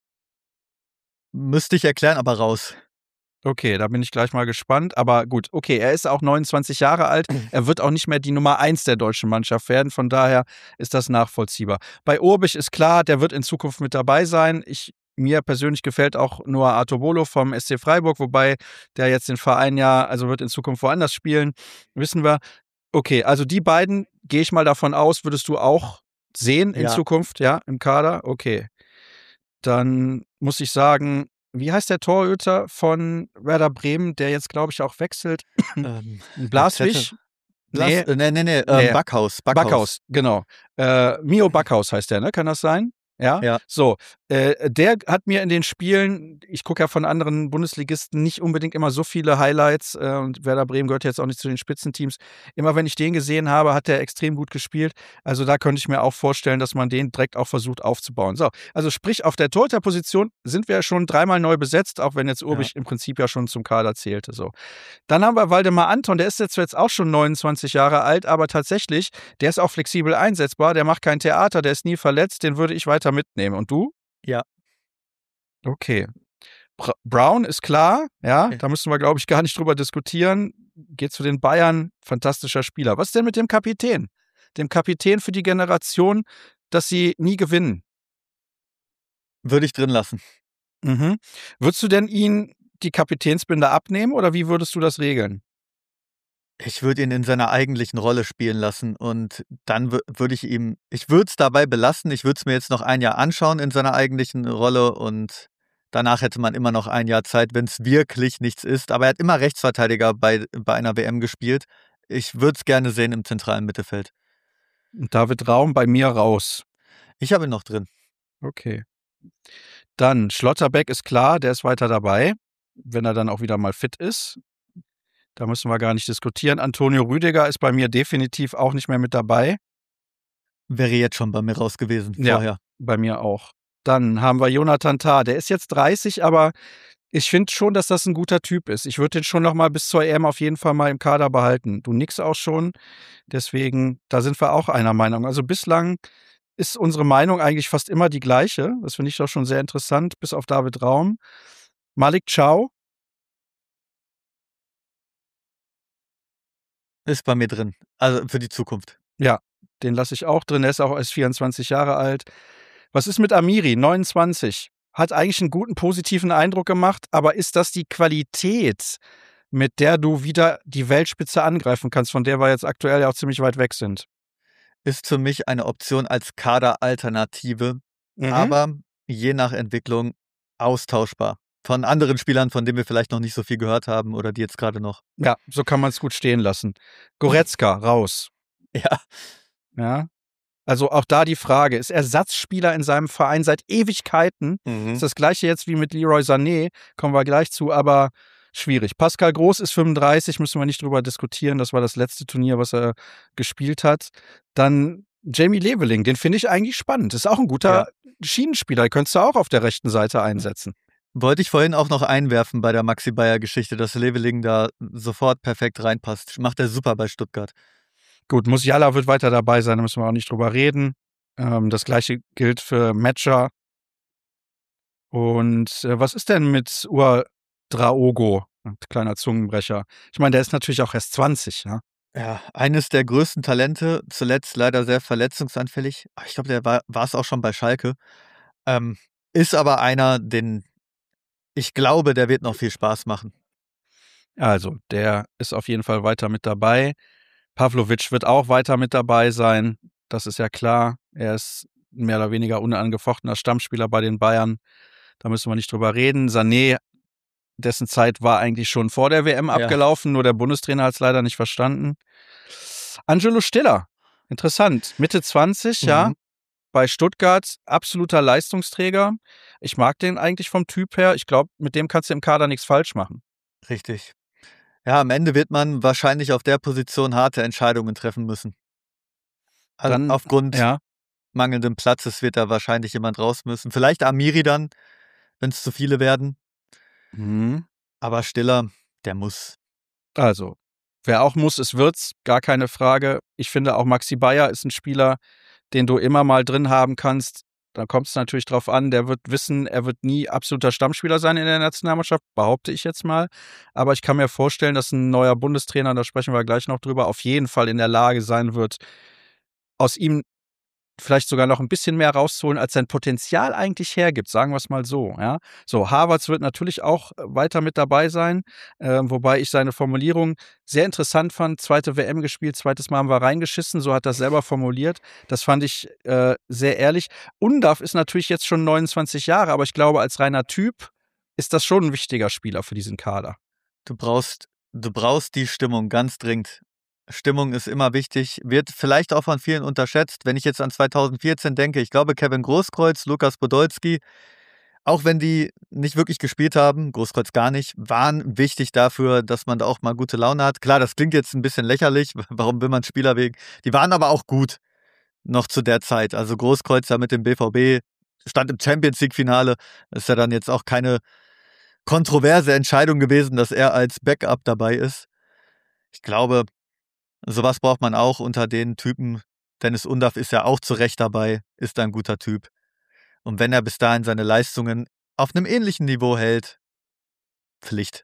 Müsste ich erklären, aber raus. Okay, da bin ich gleich mal gespannt. Aber gut, okay, er ist auch 29 Jahre alt. Er wird auch nicht mehr die Nummer 1 der deutschen Mannschaft werden. Von daher ist das nachvollziehbar. Bei Urbich ist klar, der wird in Zukunft mit dabei sein. Mir persönlich gefällt auch Noah Artobolo vom SC Freiburg, wobei der jetzt den Verein wird in Zukunft woanders spielen. Wissen wir. Okay, also die beiden, gehe ich mal davon aus, würdest du auch sehen in Zukunft, ja, im Kader? Okay. Dann muss ich sagen, wie heißt der Torhüter von Werder Bremen, der jetzt, glaube ich, auch wechselt? Blaswig? Nee. Backhaus. Backhaus, genau. Mio Backhaus heißt der, ne? Kann das sein? Ja. So, der hat mir in den Spielen, ich gucke ja von anderen Bundesligisten nicht unbedingt immer so viele Highlights und Werder Bremen gehört jetzt auch nicht zu den Spitzenteams. Immer wenn ich den gesehen habe, hat der extrem gut gespielt. Also da könnte ich mir auch vorstellen, dass man den direkt auch versucht aufzubauen. So, also sprich, auf der Torhüterposition sind wir ja schon dreimal neu besetzt, auch wenn jetzt Urbich im Prinzip ja schon zum Kader zählte. So. Dann haben wir Waldemar Anton, der ist jetzt auch schon 29 Jahre alt, aber tatsächlich, der ist auch flexibel einsetzbar, der macht kein Theater, der ist nie verletzt, den würde ich weiter mitnehmen. Und du? Ja. Okay. Brown ist klar, ja, da müssen wir, glaube ich, gar nicht drüber diskutieren. Geht zu den Bayern, fantastischer Spieler. Was ist denn mit dem Kapitän? Dem Kapitän für die Generation, dass sie nie gewinnen? Würde ich drin lassen. Würdest du denn ihn die Kapitänsbinde abnehmen oder wie würdest du das regeln? Ich würde ihn in seiner eigentlichen Rolle spielen lassen und dann würde ich würde es dabei belassen. Ich würde es mir jetzt noch ein Jahr anschauen in seiner eigentlichen Rolle und danach hätte man immer noch ein Jahr Zeit, wenn es wirklich nichts ist. Aber er hat immer Rechtsverteidiger bei einer WM gespielt. Ich würde es gerne sehen im zentralen Mittelfeld. David Raum bei mir raus. Ich habe ihn noch drin. Okay. Dann Schlotterbeck ist klar, der ist weiter dabei, wenn er dann auch wieder mal fit ist. Da müssen wir gar nicht diskutieren. Antonio Rüdiger ist bei mir definitiv auch nicht mehr mit dabei. Wäre jetzt schon bei mir raus gewesen vorher. Ja, bei mir auch. Dann haben wir Jonathan Tah. Der ist jetzt 30, aber ich finde schon, dass das ein guter Typ ist. Ich würde den schon noch mal bis zur EM auf jeden Fall mal im Kader behalten. Du nix auch schon. Deswegen, da sind wir auch einer Meinung. Also bislang ist unsere Meinung eigentlich fast immer die gleiche. Das finde ich doch schon sehr interessant, bis auf David Raum. Malik Chow. Ist bei mir drin. Also für die Zukunft. Ja, den lasse ich auch drin. Er ist auch erst 24 Jahre alt. Was ist mit Amiri? 29. Hat eigentlich einen guten, positiven Eindruck gemacht, aber ist das die Qualität, mit der du wieder die Weltspitze angreifen kannst, von der wir jetzt aktuell ja auch ziemlich weit weg sind? Ist für mich eine Option als Kaderalternative, aber je nach Entwicklung austauschbar. Von anderen Spielern, von denen wir vielleicht noch nicht so viel gehört haben oder die jetzt gerade noch. Ja, so kann man es gut stehen lassen. Goretzka, raus. Ja. Also auch da die Frage, ist Ersatzspieler in seinem Verein seit Ewigkeiten. Ist das gleiche jetzt wie mit Leroy Sané, kommen wir gleich zu, aber schwierig. Pascal Groß ist 35, müssen wir nicht drüber diskutieren. Das war das letzte Turnier, was er gespielt hat. Dann Jamie Leveling, den finde ich eigentlich spannend. Ist auch ein guter Schienenspieler. Den könntest du auch auf der rechten Seite einsetzen. Wollte ich vorhin auch noch einwerfen bei der Maxi Bayer-Geschichte, dass Leveling da sofort perfekt reinpasst. Macht er super bei Stuttgart. Gut, Musiala wird weiter dabei sein, da müssen wir auch nicht drüber reden. Das gleiche gilt für Metscher. Und was ist denn mit Ouedraogo? Kleiner Zungenbrecher. Ich meine, der ist natürlich auch erst 20, ja. Ja, eines der größten Talente, zuletzt leider sehr verletzungsanfällig. Ich glaube, der war es auch schon bei Schalke. Ist aber einer, den ich glaube, der wird noch viel Spaß machen. Also, der ist auf jeden Fall weiter mit dabei. Pavlovic wird auch weiter mit dabei sein. Das ist ja klar. Er ist mehr oder weniger unangefochtener Stammspieler bei den Bayern. Da müssen wir nicht drüber reden. Sané, dessen Zeit war eigentlich schon vor der WM abgelaufen, nur der Bundestrainer hat es leider nicht verstanden. Angelo Stiller, interessant. Mitte 20, ja. Bei Stuttgart absoluter Leistungsträger. Ich mag den eigentlich vom Typ her. Ich glaube, mit dem kannst du im Kader nichts falsch machen. Richtig. Ja, am Ende wird man wahrscheinlich auf der Position harte Entscheidungen treffen müssen. Also Dann, aufgrund mangelndem Platzes wird da wahrscheinlich jemand raus müssen. Vielleicht Amiri dann, wenn es zu viele werden. Aber Stiller, der muss. Also, wer auch muss, es wird's, gar keine Frage. Ich finde auch Maxi Bayer ist ein Spieler, den du immer mal drin haben kannst. Da kommt es natürlich drauf an, der wird wissen, er wird nie absoluter Stammspieler sein in der Nationalmannschaft, behaupte ich jetzt mal. Aber ich kann mir vorstellen, dass ein neuer Bundestrainer, da sprechen wir gleich noch drüber, auf jeden Fall in der Lage sein wird, aus ihm vielleicht sogar noch ein bisschen mehr rauszuholen, als sein Potenzial eigentlich hergibt, sagen wir es mal so. Ja? So, Havertz wird natürlich auch weiter mit dabei sein, wobei ich seine Formulierung sehr interessant fand. Zweite WM gespielt, zweites Mal haben wir reingeschissen, so hat er selber formuliert. Das fand ich sehr ehrlich. Undav ist natürlich jetzt schon 29 Jahre, aber ich glaube, als reiner Typ ist das schon ein wichtiger Spieler für diesen Kader. Du brauchst die Stimmung ganz dringend. Stimmung ist immer wichtig, wird vielleicht auch von vielen unterschätzt. Wenn ich jetzt an 2014 denke, ich glaube, Kevin Großkreuz, Lukas Podolski, auch wenn die nicht wirklich gespielt haben, Großkreuz gar nicht, waren wichtig dafür, dass man da auch mal gute Laune hat. Klar, das klingt jetzt ein bisschen lächerlich, warum will man Spieler wegen? Die waren aber auch gut noch zu der Zeit. Also Großkreuz da mit dem BVB, stand im Champions-League-Finale, ist ja dann jetzt auch keine kontroverse Entscheidung gewesen, dass er als Backup dabei ist. Ich glaube, sowas braucht man auch unter den Typen. Dennis Undav ist ja auch zu Recht dabei, ist ein guter Typ. Und wenn er bis dahin seine Leistungen auf einem ähnlichen Niveau hält, Pflicht.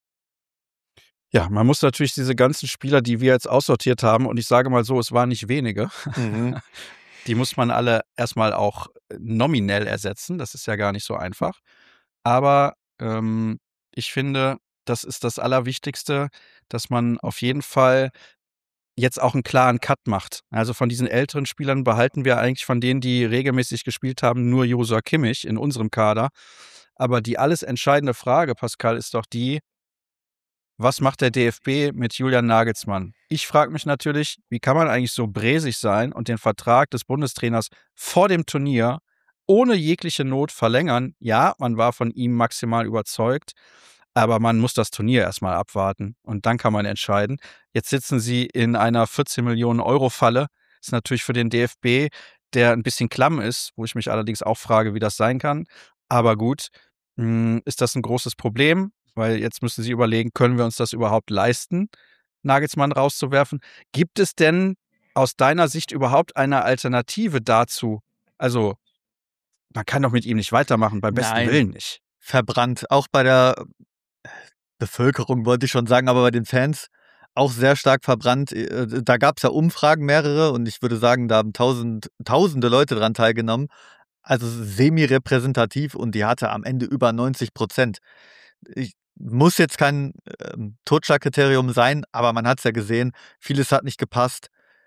Ja, man muss natürlich diese ganzen Spieler, die wir jetzt aussortiert haben, und ich sage mal so, es waren nicht wenige, die muss man alle erstmal auch nominell ersetzen. Das ist ja gar nicht so einfach. Aber ich finde, das ist das Allerwichtigste, dass man auf jeden Fall jetzt auch einen klaren Cut macht. Also von diesen älteren Spielern behalten wir eigentlich von denen, die regelmäßig gespielt haben, nur Joshua Kimmich in unserem Kader. Aber die alles entscheidende Frage, Pascal, ist doch die, was macht der DFB mit Julian Nagelsmann? Ich frage mich natürlich, wie kann man eigentlich so bräsig sein und den Vertrag des Bundestrainers vor dem Turnier ohne jegliche Not verlängern? Ja, man war von ihm maximal überzeugt, aber man muss das Turnier erstmal abwarten und dann kann man entscheiden. Jetzt sitzen sie in einer 14 Millionen Euro Falle. Das ist natürlich für den DFB, der ein bisschen klamm ist, wo ich mich allerdings auch frage, wie das sein kann. Aber gut, ist das ein großes Problem? Weil jetzt müssen sie überlegen, können wir uns das überhaupt leisten, Nagelsmann rauszuwerfen? Gibt es denn aus deiner Sicht überhaupt eine Alternative dazu? Also, man kann doch mit ihm nicht weitermachen, beim besten Willen nicht. Verbrannt. Auch bei der Bevölkerung wollte ich schon sagen, aber bei den Fans auch sehr stark verbrannt. Da gab es ja Umfragen, mehrere, und ich würde sagen, da haben tausende Leute dran teilgenommen. Also semi-repräsentativ, und die hatte am Ende über 90%. Muss jetzt kein Totschlagkriterium sein, aber man hat es ja gesehen, vieles hat nicht gepasst.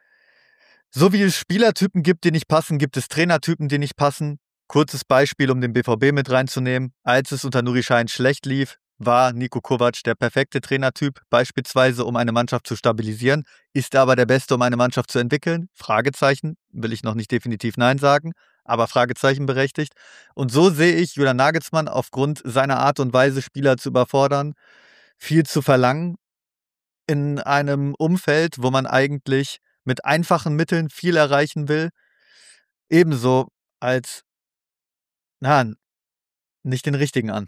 So wie es Spielertypen gibt, die nicht passen, gibt es Trainertypen, die nicht passen. Kurzes Beispiel, um den BVB mit reinzunehmen. Als es unter Nuri Sahin schlecht lief, war Niko Kovac der perfekte Trainertyp, beispielsweise um eine Mannschaft zu stabilisieren. Ist er aber der Beste, um eine Mannschaft zu entwickeln? Fragezeichen, will ich noch nicht definitiv Nein sagen, aber Fragezeichen berechtigt. Und so sehe ich Julian Nagelsmann aufgrund seiner Art und Weise, Spieler zu überfordern, viel zu verlangen in einem Umfeld, wo man eigentlich mit einfachen Mitteln viel erreichen will. Ebenso als, nicht den richtigen an.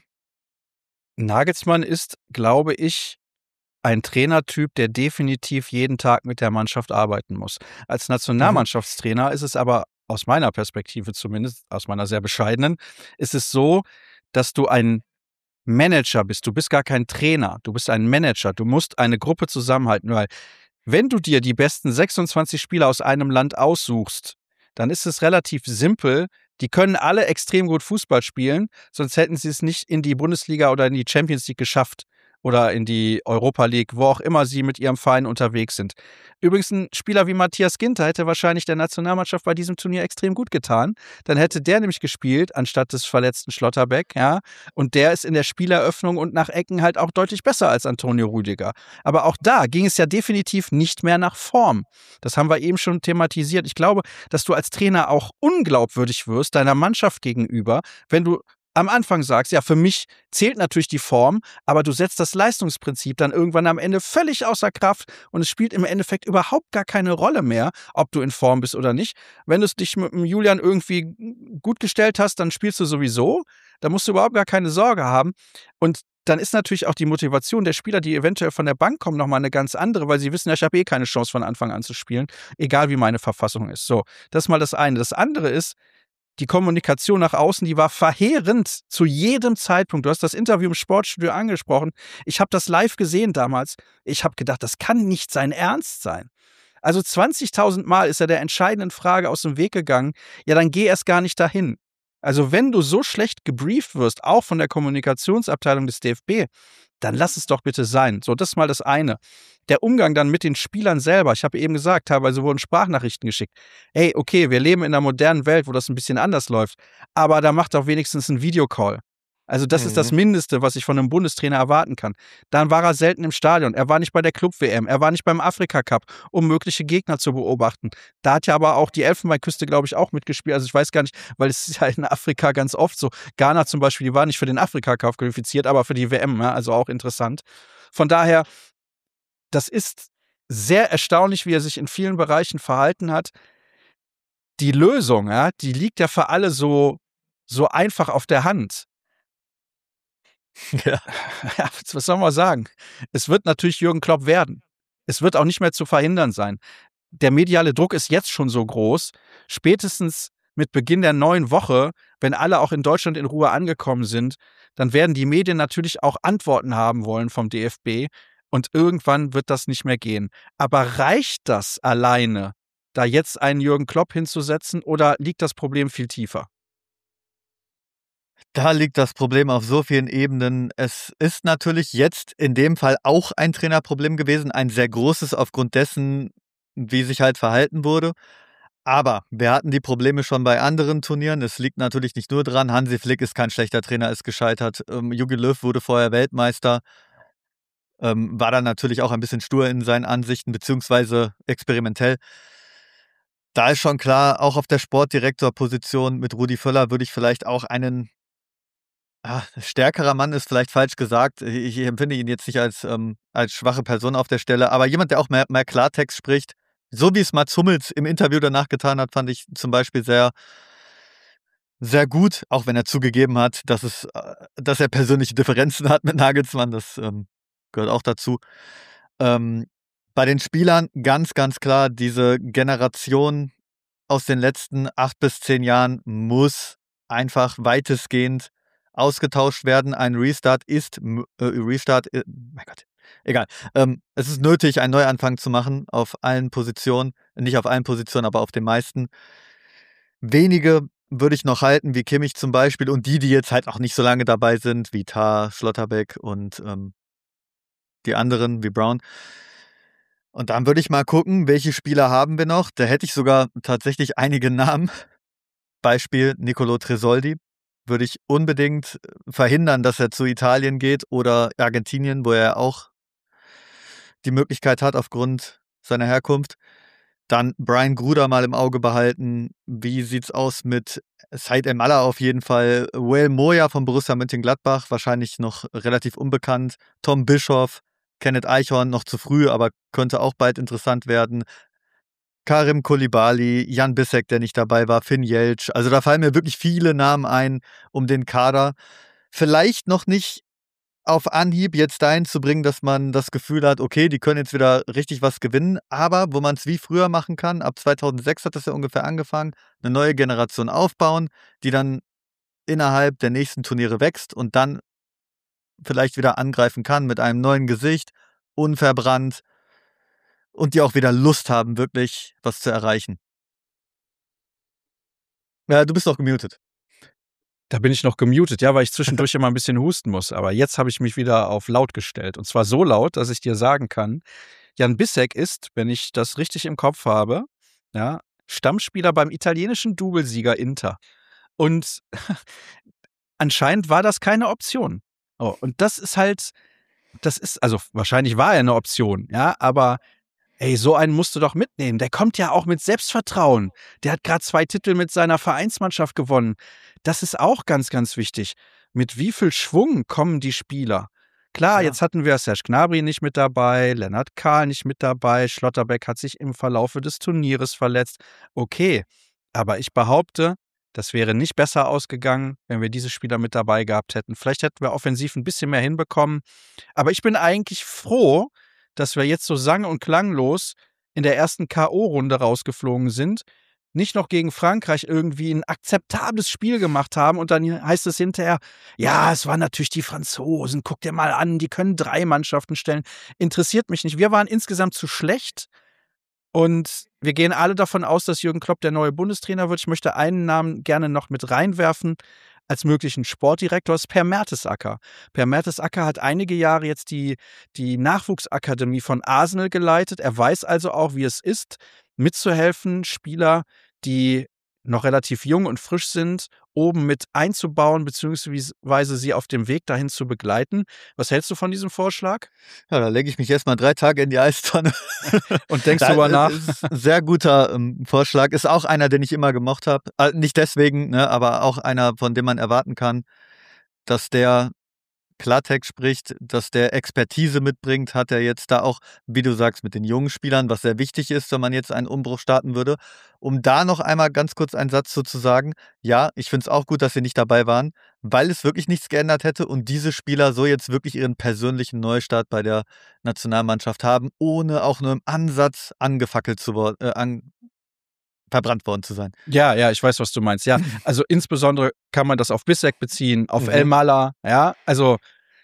Nagelsmann ist, glaube ich, ein Trainertyp, der definitiv jeden Tag mit der Mannschaft arbeiten muss. Als Nationalmannschaftstrainer ist es aber aus meiner Perspektive zumindest, aus meiner sehr bescheidenen, ist es so, dass du ein Manager bist. Du bist gar kein Trainer. Du bist ein Manager. Du musst eine Gruppe zusammenhalten, weil wenn du dir die besten 26 Spieler aus einem Land aussuchst, dann ist es relativ simpel. Die können alle extrem gut Fußball spielen, sonst hätten sie es nicht in die Bundesliga oder in die Champions League geschafft oder in die Europa League, wo auch immer sie mit ihrem Verein unterwegs sind. Übrigens, ein Spieler wie Matthias Ginter hätte wahrscheinlich der Nationalmannschaft bei diesem Turnier extrem gut getan. Dann hätte der nämlich gespielt, anstatt des verletzten Schlotterbeck, ja. Und der ist in der Spieleröffnung und nach Ecken halt auch deutlich besser als Antonio Rüdiger. Aber auch da ging es ja definitiv nicht mehr nach Form. Das haben wir eben schon thematisiert. Ich glaube, dass du als Trainer auch unglaubwürdig wirst deiner Mannschaft gegenüber, wenn du am Anfang sagst, ja, für mich zählt natürlich die Form, aber du setzt das Leistungsprinzip dann irgendwann am Ende völlig außer Kraft und es spielt im Endeffekt überhaupt gar keine Rolle mehr, ob du in Form bist oder nicht. Wenn du dich mit dem Julian irgendwie gut gestellt hast, dann spielst du sowieso. Da musst du überhaupt gar keine Sorge haben. Und dann ist natürlich auch die Motivation der Spieler, die eventuell von der Bank kommen, nochmal eine ganz andere, weil sie wissen, ja, ich habe eh keine Chance von Anfang an zu spielen, egal wie meine Verfassung ist. So, das ist mal das eine. Das andere ist, die Kommunikation nach außen, die war verheerend zu jedem Zeitpunkt. Du hast das Interview im Sportstudio angesprochen. Ich habe das live gesehen damals. Ich habe gedacht, das kann nicht sein Ernst sein. Also 20.000 Mal ist er der entscheidenden Frage aus dem Weg gegangen. Ja, dann geh erst gar nicht dahin. Also wenn du so schlecht gebrieft wirst, auch von der Kommunikationsabteilung des DFB, dann lass es doch bitte sein. So, das ist mal das eine. Der Umgang dann mit den Spielern selber. Ich habe eben gesagt, teilweise wurden Sprachnachrichten geschickt. Hey, okay, wir leben in einer modernen Welt, wo das ein bisschen anders läuft. Aber da macht doch wenigstens einen Videocall. Also das ist das Mindeste, was ich von einem Bundestrainer erwarten kann. Dann war er selten im Stadion. Er war nicht bei der Club-WM. Er war nicht beim Afrika-Cup, um mögliche Gegner zu beobachten. Da hat ja aber auch die Elfenbeinküste, glaube ich, auch mitgespielt. Also ich weiß gar nicht, weil es ist ja in Afrika ganz oft so. Ghana zum Beispiel, die war nicht für den Afrika-Cup qualifiziert, aber für die WM. Ja, also auch interessant. Von daher, das ist sehr erstaunlich, wie er sich in vielen Bereichen verhalten hat. Die Lösung, ja, die liegt ja für alle so einfach auf der Hand. Ja. Ja, was soll man sagen? Es wird natürlich Jürgen Klopp werden. Es wird auch nicht mehr zu verhindern sein. Der mediale Druck ist jetzt schon so groß. Spätestens mit Beginn der neuen Woche, wenn alle auch in Deutschland in Ruhe angekommen sind, dann werden die Medien natürlich auch Antworten haben wollen vom DFB. Und irgendwann wird das nicht mehr gehen. Aber reicht das alleine, da jetzt einen Jürgen Klopp hinzusetzen, oder liegt das Problem viel tiefer? Da liegt das Problem auf so vielen Ebenen. Es ist natürlich jetzt in dem Fall auch ein Trainerproblem gewesen, ein sehr großes aufgrund dessen, wie sich halt verhalten wurde. Aber wir hatten die Probleme schon bei anderen Turnieren. Es liegt natürlich nicht nur dran, Hansi Flick ist kein schlechter Trainer, ist gescheitert. Jogi Löw wurde vorher Weltmeister, war dann natürlich auch ein bisschen stur in seinen Ansichten, beziehungsweise experimentell. Da ist schon klar, auch auf der Sportdirektorposition mit Rudi Völler würde ich vielleicht auch einen stärkerer Mann ist vielleicht falsch gesagt. Ich empfinde ihn jetzt nicht als schwache Person auf der Stelle, aber jemand, der auch mehr Klartext spricht. So wie es Mats Hummels im Interview danach getan hat, fand ich zum Beispiel sehr, sehr gut, auch wenn er zugegeben hat, dass er persönliche Differenzen hat mit Nagelsmann. Das gehört auch dazu. Bei den Spielern ganz, ganz klar, diese Generation aus den letzten 8 bis 10 Jahren muss einfach weitestgehend ausgetauscht werden. Ein Restart mein Gott, egal. Es ist nötig, einen Neuanfang zu machen auf allen Positionen. Nicht auf allen Positionen, aber auf den meisten. Wenige würde ich noch halten, wie Kimmich zum Beispiel, und die jetzt halt auch nicht so lange dabei sind, wie Tah, Schlotterbeck und die anderen, wie Brown. Und dann würde ich mal gucken, welche Spieler haben wir noch. Da hätte ich sogar tatsächlich einige Namen. Beispiel Nicolo Tresoldi. Würde ich unbedingt verhindern, dass er zu Italien geht oder Argentinien, wo er auch die Möglichkeit hat aufgrund seiner Herkunft. Dann Brian Gruder mal im Auge behalten. Wie sieht's aus mit Said El-Malla auf jeden Fall? Wael Moya von Borussia Mönchengladbach, wahrscheinlich noch relativ unbekannt. Tom Bischoff, Kenneth Eichhorn, noch zu früh, aber könnte auch bald interessant werden. Karim Koulibaly, Jan Bissek, der nicht dabei war, Finn Jeltsch. Also da fallen mir wirklich viele Namen ein, um den Kader vielleicht noch nicht auf Anhieb jetzt dahin zu bringen, dass man das Gefühl hat, okay, die können jetzt wieder richtig was gewinnen, aber wo man es wie früher machen kann, ab 2006 hat das ja ungefähr angefangen, eine neue Generation aufbauen, die dann innerhalb der nächsten Turniere wächst und dann vielleicht wieder angreifen kann mit einem neuen Gesicht, unverbrannt und die auch wieder Lust haben, wirklich was zu erreichen. Ja, du bist noch gemutet. Da bin ich noch gemutet, ja, weil ich zwischendurch immer ein bisschen husten muss. Aber jetzt habe ich mich wieder auf laut gestellt. Und zwar so laut, dass ich dir sagen kann, Jan Bissek ist, wenn ich das richtig im Kopf habe, ja, Stammspieler beim italienischen Doublesieger Inter. Und anscheinend war das keine Option. Oh, und also wahrscheinlich war er eine Option, ja, aber ey, so einen musst du doch mitnehmen. Der kommt ja auch mit Selbstvertrauen. Der hat gerade 2 Titel mit seiner Vereinsmannschaft gewonnen. Das ist auch ganz, ganz wichtig. Mit wie viel Schwung kommen die Spieler? Klar, Ja. jetzt hatten wir Serge Gnabry nicht mit dabei, Lennart Kahl nicht mit dabei, Schlotterbeck hat sich im Verlaufe des Turnieres verletzt. Okay, aber ich behaupte, das wäre nicht besser ausgegangen, wenn wir diese Spieler mit dabei gehabt hätten. Vielleicht hätten wir offensiv ein bisschen mehr hinbekommen. Aber ich bin eigentlich froh, dass wir jetzt so sang- und klanglos in der ersten K.O.-Runde rausgeflogen sind, nicht noch gegen Frankreich irgendwie ein akzeptables Spiel gemacht haben und dann heißt es hinterher, ja, es waren natürlich die Franzosen, guck dir mal an, die können 3 Mannschaften stellen. Interessiert mich nicht. Wir waren insgesamt zu schlecht und wir gehen alle davon aus, dass Jürgen Klopp der neue Bundestrainer wird. Ich möchte einen Namen gerne noch mit reinwerfen als möglichen Sportdirektor, ist Per Mertesacker. Per Mertesacker hat einige Jahre jetzt die Nachwuchsakademie von Arsenal geleitet. Er weiß also auch, wie es ist, mitzuhelfen, Spieler, die noch relativ jung und frisch sind, oben mit einzubauen, beziehungsweise sie auf dem Weg dahin zu begleiten. Was hältst du von diesem Vorschlag? Ja, da lege ich mich erstmal 3 Tage in die Eistonne. Und denkst drüber nach? Ist ein sehr guter Vorschlag. Ist auch einer, den ich immer gemocht habe. Nicht deswegen, ne, aber auch einer, von dem man erwarten kann, dass der Klartext spricht, dass der Expertise mitbringt, hat er jetzt da auch, wie du sagst, mit den jungen Spielern, was sehr wichtig ist, wenn man jetzt einen Umbruch starten würde. Um da noch einmal ganz kurz einen Satz zu sagen, ja, ich finde es auch gut, dass sie nicht dabei waren, weil es wirklich nichts geändert hätte und diese Spieler so jetzt wirklich ihren persönlichen Neustart bei der Nationalmannschaft haben, ohne auch nur im Ansatz angefackelt verbrannt worden zu sein. Ja, ich weiß, was du meinst. Ja, also insbesondere kann man das auf Bissek beziehen, auf El Mala, ja, also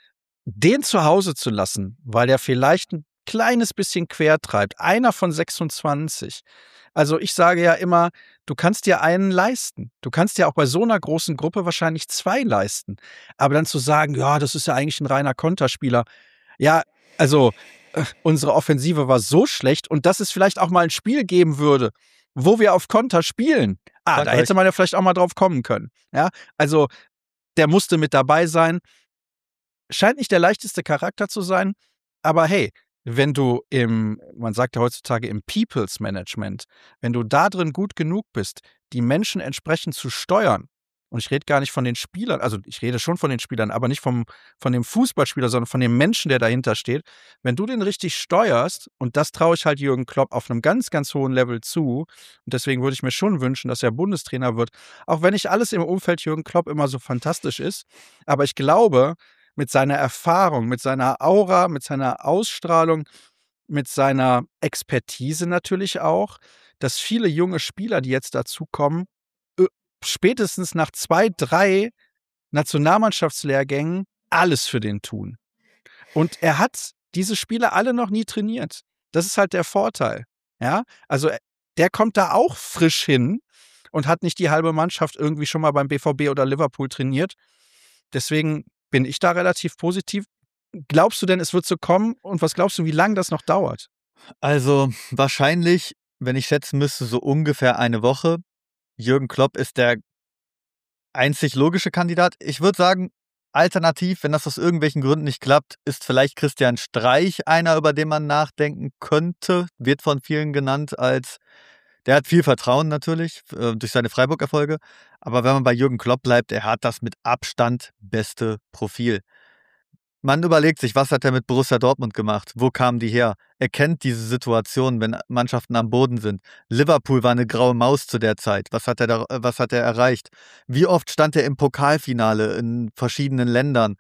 den zu Hause zu lassen, weil der vielleicht ein kleines bisschen quer treibt, einer von 26. Also ich sage ja immer, du kannst dir einen leisten. Du kannst dir auch bei so einer großen Gruppe wahrscheinlich 2 leisten. Aber dann zu sagen, ja, das ist ja eigentlich ein reiner Konterspieler. Ja, also unsere Offensive war so schlecht und dass es vielleicht auch mal ein Spiel geben würde, wo wir auf Konter spielen. Da hätte man ja vielleicht auch mal drauf kommen können. Ja, also der musste mit dabei sein. Scheint nicht der leichteste Charakter zu sein, aber hey, wenn du man sagt ja heutzutage im People's Management, wenn du da drin gut genug bist, die Menschen entsprechend zu steuern, und ich rede gar nicht von den Spielern, also ich rede schon von den Spielern, aber nicht von dem Fußballspieler, sondern von dem Menschen, der dahinter steht. Wenn du den richtig steuerst, und das traue ich halt Jürgen Klopp auf einem ganz, ganz hohen Level zu, und deswegen würde ich mir schon wünschen, dass er Bundestrainer wird, auch wenn nicht alles im Umfeld Jürgen Klopp immer so fantastisch ist, aber ich glaube, mit seiner Erfahrung, mit seiner Aura, mit seiner Ausstrahlung, mit seiner Expertise natürlich auch, dass viele junge Spieler, die jetzt dazukommen, spätestens nach 2, 3 Nationalmannschaftslehrgängen alles für den tun. Und er hat diese Spieler alle noch nie trainiert. Das ist halt der Vorteil. Ja, also der kommt da auch frisch hin und hat nicht die halbe Mannschaft irgendwie schon mal beim BVB oder Liverpool trainiert. Deswegen bin ich da relativ positiv. Glaubst du denn, es wird so kommen? Und was glaubst du, wie lange das noch dauert? Also wahrscheinlich, wenn ich schätzen müsste, so ungefähr eine Woche. Jürgen Klopp ist der einzig logische Kandidat. Ich würde sagen, alternativ, wenn das aus irgendwelchen Gründen nicht klappt, ist vielleicht Christian Streich einer, über den man nachdenken könnte. Wird von vielen genannt als, der hat viel Vertrauen natürlich durch seine Freiburg-Erfolge. Aber wenn man bei Jürgen Klopp bleibt, er hat das mit Abstand beste Profil. man überlegt sich, was hat er mit Borussia Dortmund gemacht? Wo kamen die her? Er kennt diese Situation, wenn Mannschaften am Boden sind. Liverpool war eine graue Maus zu der Zeit. Was hat er erreicht? Wie oft stand er im Pokalfinale in verschiedenen Ländern?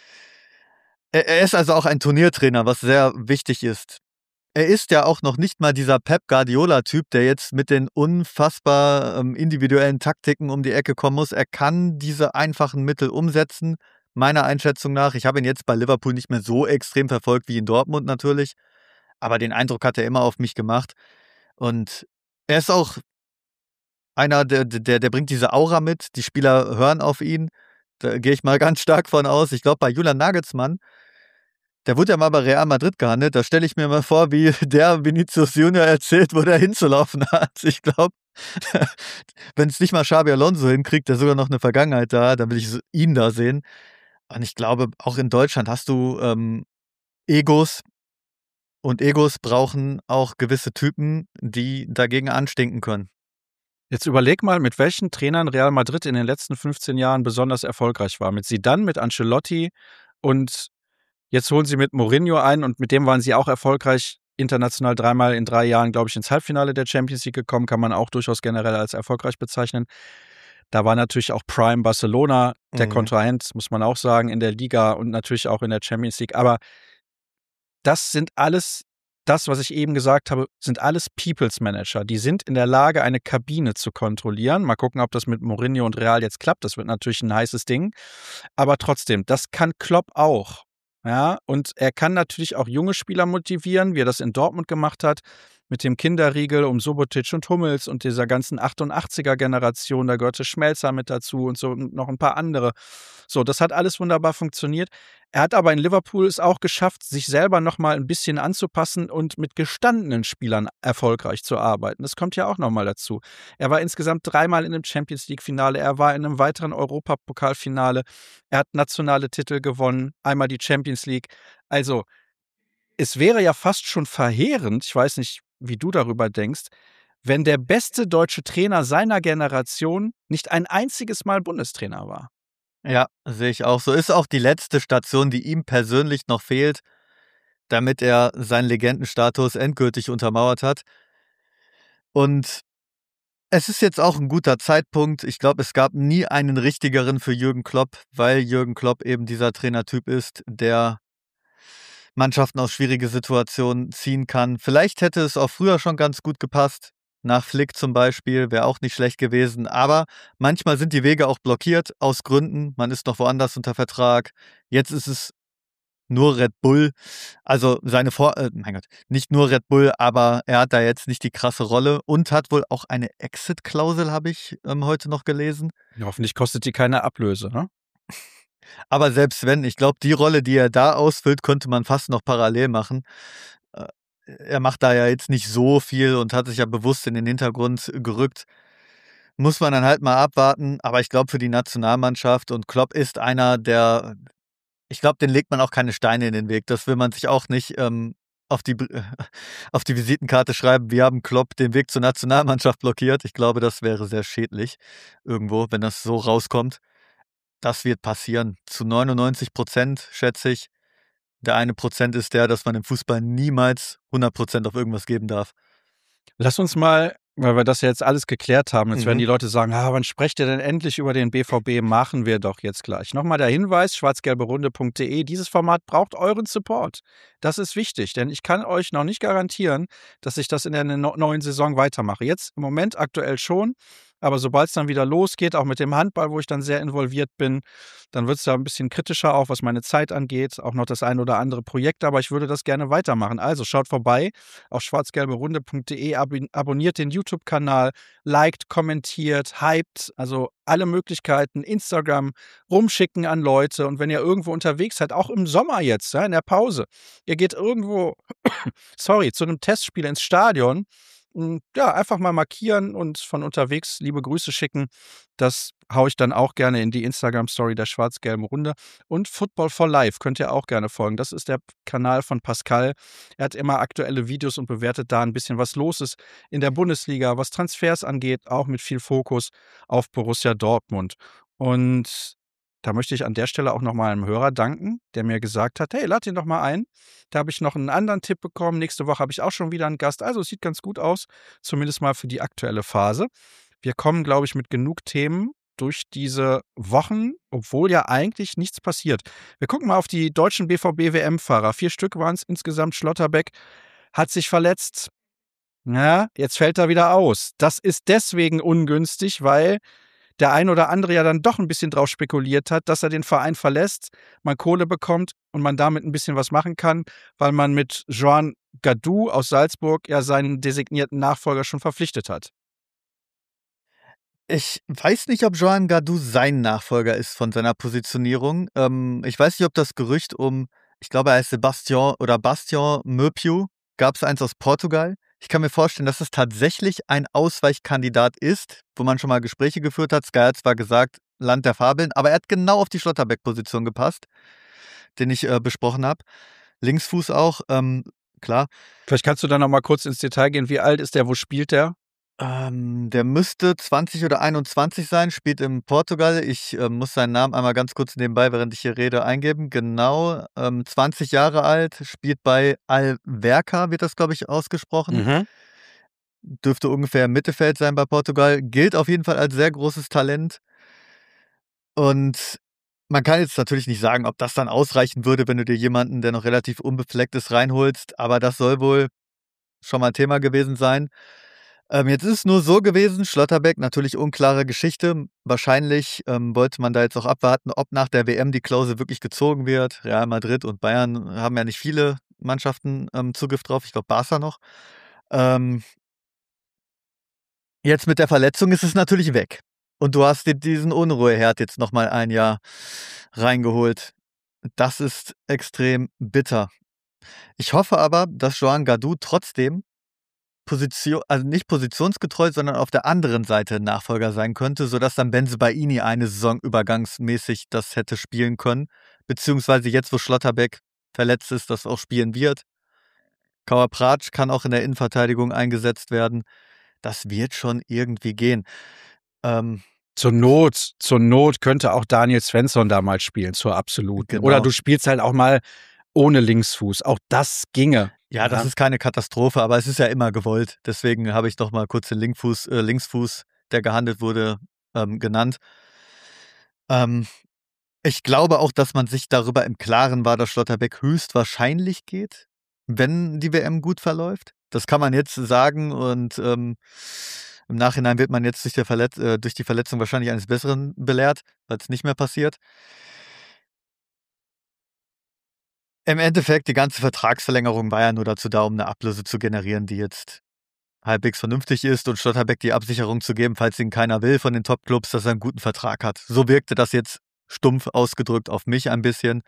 Er ist also auch ein Turniertrainer, was sehr wichtig ist. Er ist ja auch noch nicht mal dieser Pep Guardiola-Typ, der jetzt mit den unfassbar individuellen Taktiken um die Ecke kommen muss. Er kann diese einfachen Mittel umsetzen, meiner Einschätzung nach. Ich habe ihn jetzt bei Liverpool nicht mehr so extrem verfolgt wie in Dortmund natürlich, aber den Eindruck hat er immer auf mich gemacht. Und er ist auch einer, der bringt diese Aura mit. Die Spieler hören auf ihn. Da gehe ich mal ganz stark von aus. Ich glaube, bei Julian Nagelsmann, der wurde ja mal bei Real Madrid gehandelt. Da stelle ich mir mal vor, wie der Vinicius Junior erzählt, wo der hinzulaufen hat. Ich glaube, wenn es nicht mal Xabi Alonso hinkriegt, der sogar noch eine Vergangenheit da, dann will ich ihn da sehen. Und ich glaube, auch in Deutschland hast du Egos. Und Egos brauchen auch gewisse Typen, die dagegen anstinken können. Jetzt überleg mal, mit welchen Trainern Real Madrid in den letzten 15 Jahren besonders erfolgreich war. Mit Zidane, mit Ancelotti und jetzt holen sie mit Mourinho ein und mit dem waren sie auch erfolgreich. International 3-mal in 3 Jahren, glaube ich, ins Halbfinale der Champions League gekommen, kann man auch durchaus generell als erfolgreich bezeichnen. Da war natürlich auch Prime Barcelona der Kontrahent, muss man auch sagen, in der Liga und natürlich auch in der Champions League. Aber das sind alles, das, was ich eben gesagt habe, sind alles People's Manager. Die sind in der Lage, eine Kabine zu kontrollieren. Mal gucken, ob das mit Mourinho und Real jetzt klappt. Das wird natürlich ein heißes Ding. Aber trotzdem, das kann Klopp auch. Ja, und er kann natürlich auch junge Spieler motivieren, wie er das in Dortmund gemacht hat, mit dem Kinderriegel um Subotic und Hummels und dieser ganzen 88er-Generation. Da gehörte Schmelzer mit dazu und so und noch ein paar andere. So, das hat alles wunderbar funktioniert. Er hat aber in Liverpool es auch geschafft, sich selber nochmal ein bisschen anzupassen und mit gestandenen Spielern erfolgreich zu arbeiten. Das kommt ja auch nochmal dazu. Er war insgesamt 3-mal in einem Champions-League-Finale, er war in einem weiteren Europapokalfinale, er hat nationale Titel gewonnen, einmal die Champions League. Also, es wäre ja fast schon verheerend, ich weiß nicht, wie du darüber denkst, wenn der beste deutsche Trainer seiner Generation nicht ein einziges Mal Bundestrainer war. Ja, sehe ich auch so. Ist auch die letzte Station, die ihm persönlich noch fehlt, damit er seinen Legendenstatus endgültig untermauert hat. Und es ist jetzt auch ein guter Zeitpunkt. Ich glaube, es gab nie einen richtigeren für Jürgen Klopp, weil Jürgen Klopp eben dieser Trainertyp ist, der Mannschaften aus schwierige Situationen ziehen kann. Vielleicht hätte es auch früher schon ganz gut gepasst. Nach Flick zum Beispiel wäre auch nicht schlecht gewesen. Aber manchmal sind die Wege auch blockiert aus Gründen. Man ist noch woanders unter Vertrag. Jetzt ist es nur Red Bull. Also mein Gott, nicht nur Red Bull, aber er hat da jetzt nicht die krasse Rolle und hat wohl auch eine Exit-Klausel, habe ich heute noch gelesen. Ja, hoffentlich kostet die keine Ablöse, ne? Aber selbst wenn, ich glaube, die Rolle, die er da ausfüllt, könnte man fast noch parallel machen. Er macht da ja jetzt nicht so viel und hat sich ja bewusst in den Hintergrund gerückt. Muss man dann halt mal abwarten. Aber ich glaube, für die Nationalmannschaft und Klopp ist einer, der, ich glaube, den legt man auch keine Steine in den Weg. Das will man sich auch nicht auf die Visitenkarte schreiben. Wir haben Klopp den Weg zur Nationalmannschaft blockiert. Ich glaube, das wäre sehr schädlich irgendwo, wenn das so rauskommt. Das wird passieren. Zu 99%, schätze ich. Der 1% ist der, dass man im Fußball niemals 100% auf irgendwas geben darf. Lass uns mal, weil wir das ja jetzt alles geklärt haben, jetzt werden die Leute sagen, wann sprecht ihr denn endlich über den BVB? Machen wir doch jetzt gleich. Nochmal der Hinweis, schwarzgelberunde.de, dieses Format braucht euren Support. Das ist wichtig, denn ich kann euch noch nicht garantieren, dass ich das in der neuen Saison weitermache. Jetzt im Moment aktuell schon, aber sobald es dann wieder losgeht, auch mit dem Handball, wo ich dann sehr involviert bin, dann wird es da ein bisschen kritischer auch, was meine Zeit angeht, auch noch das ein oder andere Projekt, aber ich würde das gerne weitermachen. Also schaut vorbei auf schwarzgelberunde.de, abonniert den YouTube-Kanal, liked, kommentiert, hypt, also alle Möglichkeiten, Instagram rumschicken an Leute und wenn ihr irgendwo unterwegs seid, auch im Sommer jetzt, ja, in der Pause, ihr geht irgendwo, zu einem Testspiel ins Stadion, ja, einfach mal markieren und von unterwegs liebe Grüße schicken. Das haue ich dann auch gerne in die Instagram-Story der schwarz-gelben Runde. Und Football for Life könnt ihr auch gerne folgen. Das ist der Kanal von Pascal. Er hat immer aktuelle Videos und bewertet da ein bisschen, was los ist in der Bundesliga, was Transfers angeht, auch mit viel Fokus auf Borussia Dortmund. Und Da möchte ich an der Stelle auch nochmal einem Hörer danken, der mir gesagt hat, hey, lad ihn doch mal ein. Da habe ich noch einen anderen Tipp bekommen. Nächste Woche habe ich auch schon wieder einen Gast. Also es sieht ganz gut aus, zumindest mal für die aktuelle Phase. Wir kommen, glaube ich, mit genug Themen durch diese Wochen, obwohl ja eigentlich nichts passiert. Wir gucken mal auf die deutschen BVB-WM-Fahrer. 4 Stück waren es insgesamt. Schlotterbeck hat sich verletzt. Ja, jetzt fällt er wieder aus. Das ist deswegen ungünstig, weil der ein oder andere ja dann doch ein bisschen drauf spekuliert hat, dass er den Verein verlässt, man Kohle bekommt und man damit ein bisschen was machen kann, weil man mit Joan Gadou aus Salzburg ja seinen designierten Nachfolger schon verpflichtet hat. Ich weiß nicht, ob Joan Gadou sein Nachfolger ist von seiner Positionierung. Ich weiß nicht, ob das Gerücht ich glaube, er heißt Sebastian oder Bastian Möpiu, gab es eins aus Portugal. Ich kann mir vorstellen, dass es tatsächlich ein Ausweichkandidat ist, wo man schon mal Gespräche geführt hat. Sky hat zwar gesagt, Land der Fabeln, aber er hat genau auf die Schlotterbeck-Position gepasst, den ich besprochen habe. Linksfuß auch, klar. Vielleicht kannst du da noch mal kurz ins Detail gehen. Wie alt ist der? Wo spielt der? Der müsste 20 oder 21 sein, spielt in Portugal. Ich muss seinen Namen einmal ganz kurz nebenbei, während ich hier rede, eingeben. Genau, 20 Jahre alt, spielt bei Alverca, wird das, glaube ich, ausgesprochen. Dürfte ungefähr im Mittelfeld sein bei Portugal. Gilt auf jeden Fall als sehr großes Talent. Und man kann jetzt natürlich nicht sagen, ob das dann ausreichen würde, wenn du dir jemanden, der noch relativ unbefleckt ist, reinholst. Aber das soll wohl schon mal ein Thema gewesen sein. Jetzt ist es nur so gewesen, Schlotterbeck, natürlich unklare Geschichte. Wahrscheinlich wollte man da jetzt auch abwarten, ob nach der WM die Klausel wirklich gezogen wird. Real Madrid und Bayern haben ja nicht viele Mannschaften Zugriff drauf. Ich glaube, Barca noch. Jetzt mit der Verletzung ist es natürlich weg. Und du hast dir diesen Unruheherd jetzt nochmal ein Jahr reingeholt. Das ist extrem bitter. Ich hoffe aber, dass Joan Gadou trotzdem also nicht positionsgetreu, sondern auf der anderen Seite Nachfolger sein könnte, sodass dann Bensebaini eine Saison übergangsmäßig das hätte spielen können, beziehungsweise jetzt, wo Schlotterbeck verletzt ist, das auch spielen wird. Kauer-Pratsch kann auch in der Innenverteidigung eingesetzt werden. Das wird schon irgendwie gehen. Zur Not könnte auch Daniel Svensson da mal spielen, zur absoluten. Genau. Oder du spielst halt auch mal ohne Linksfuß. Auch das ginge. Ja, das ist keine Katastrophe, aber es ist ja immer gewollt. Deswegen habe ich doch mal kurz den Linksfuß, der gehandelt wurde, genannt. Ich glaube auch, dass man sich darüber im Klaren war, dass Schlotterbeck höchstwahrscheinlich geht, wenn die WM gut verläuft. Das kann man jetzt sagen und im Nachhinein wird man jetzt durch die Verletzung wahrscheinlich eines Besseren belehrt, weil es nicht mehr passiert. Im Endeffekt, die ganze Vertragsverlängerung war ja nur dazu da, um eine Ablöse zu generieren, die jetzt halbwegs vernünftig ist und Schlotterbeck die Absicherung zu geben, falls ihn keiner will von den Top-Clubs, dass er einen guten Vertrag hat. So wirkte das jetzt stumpf ausgedrückt auf mich ein bisschen.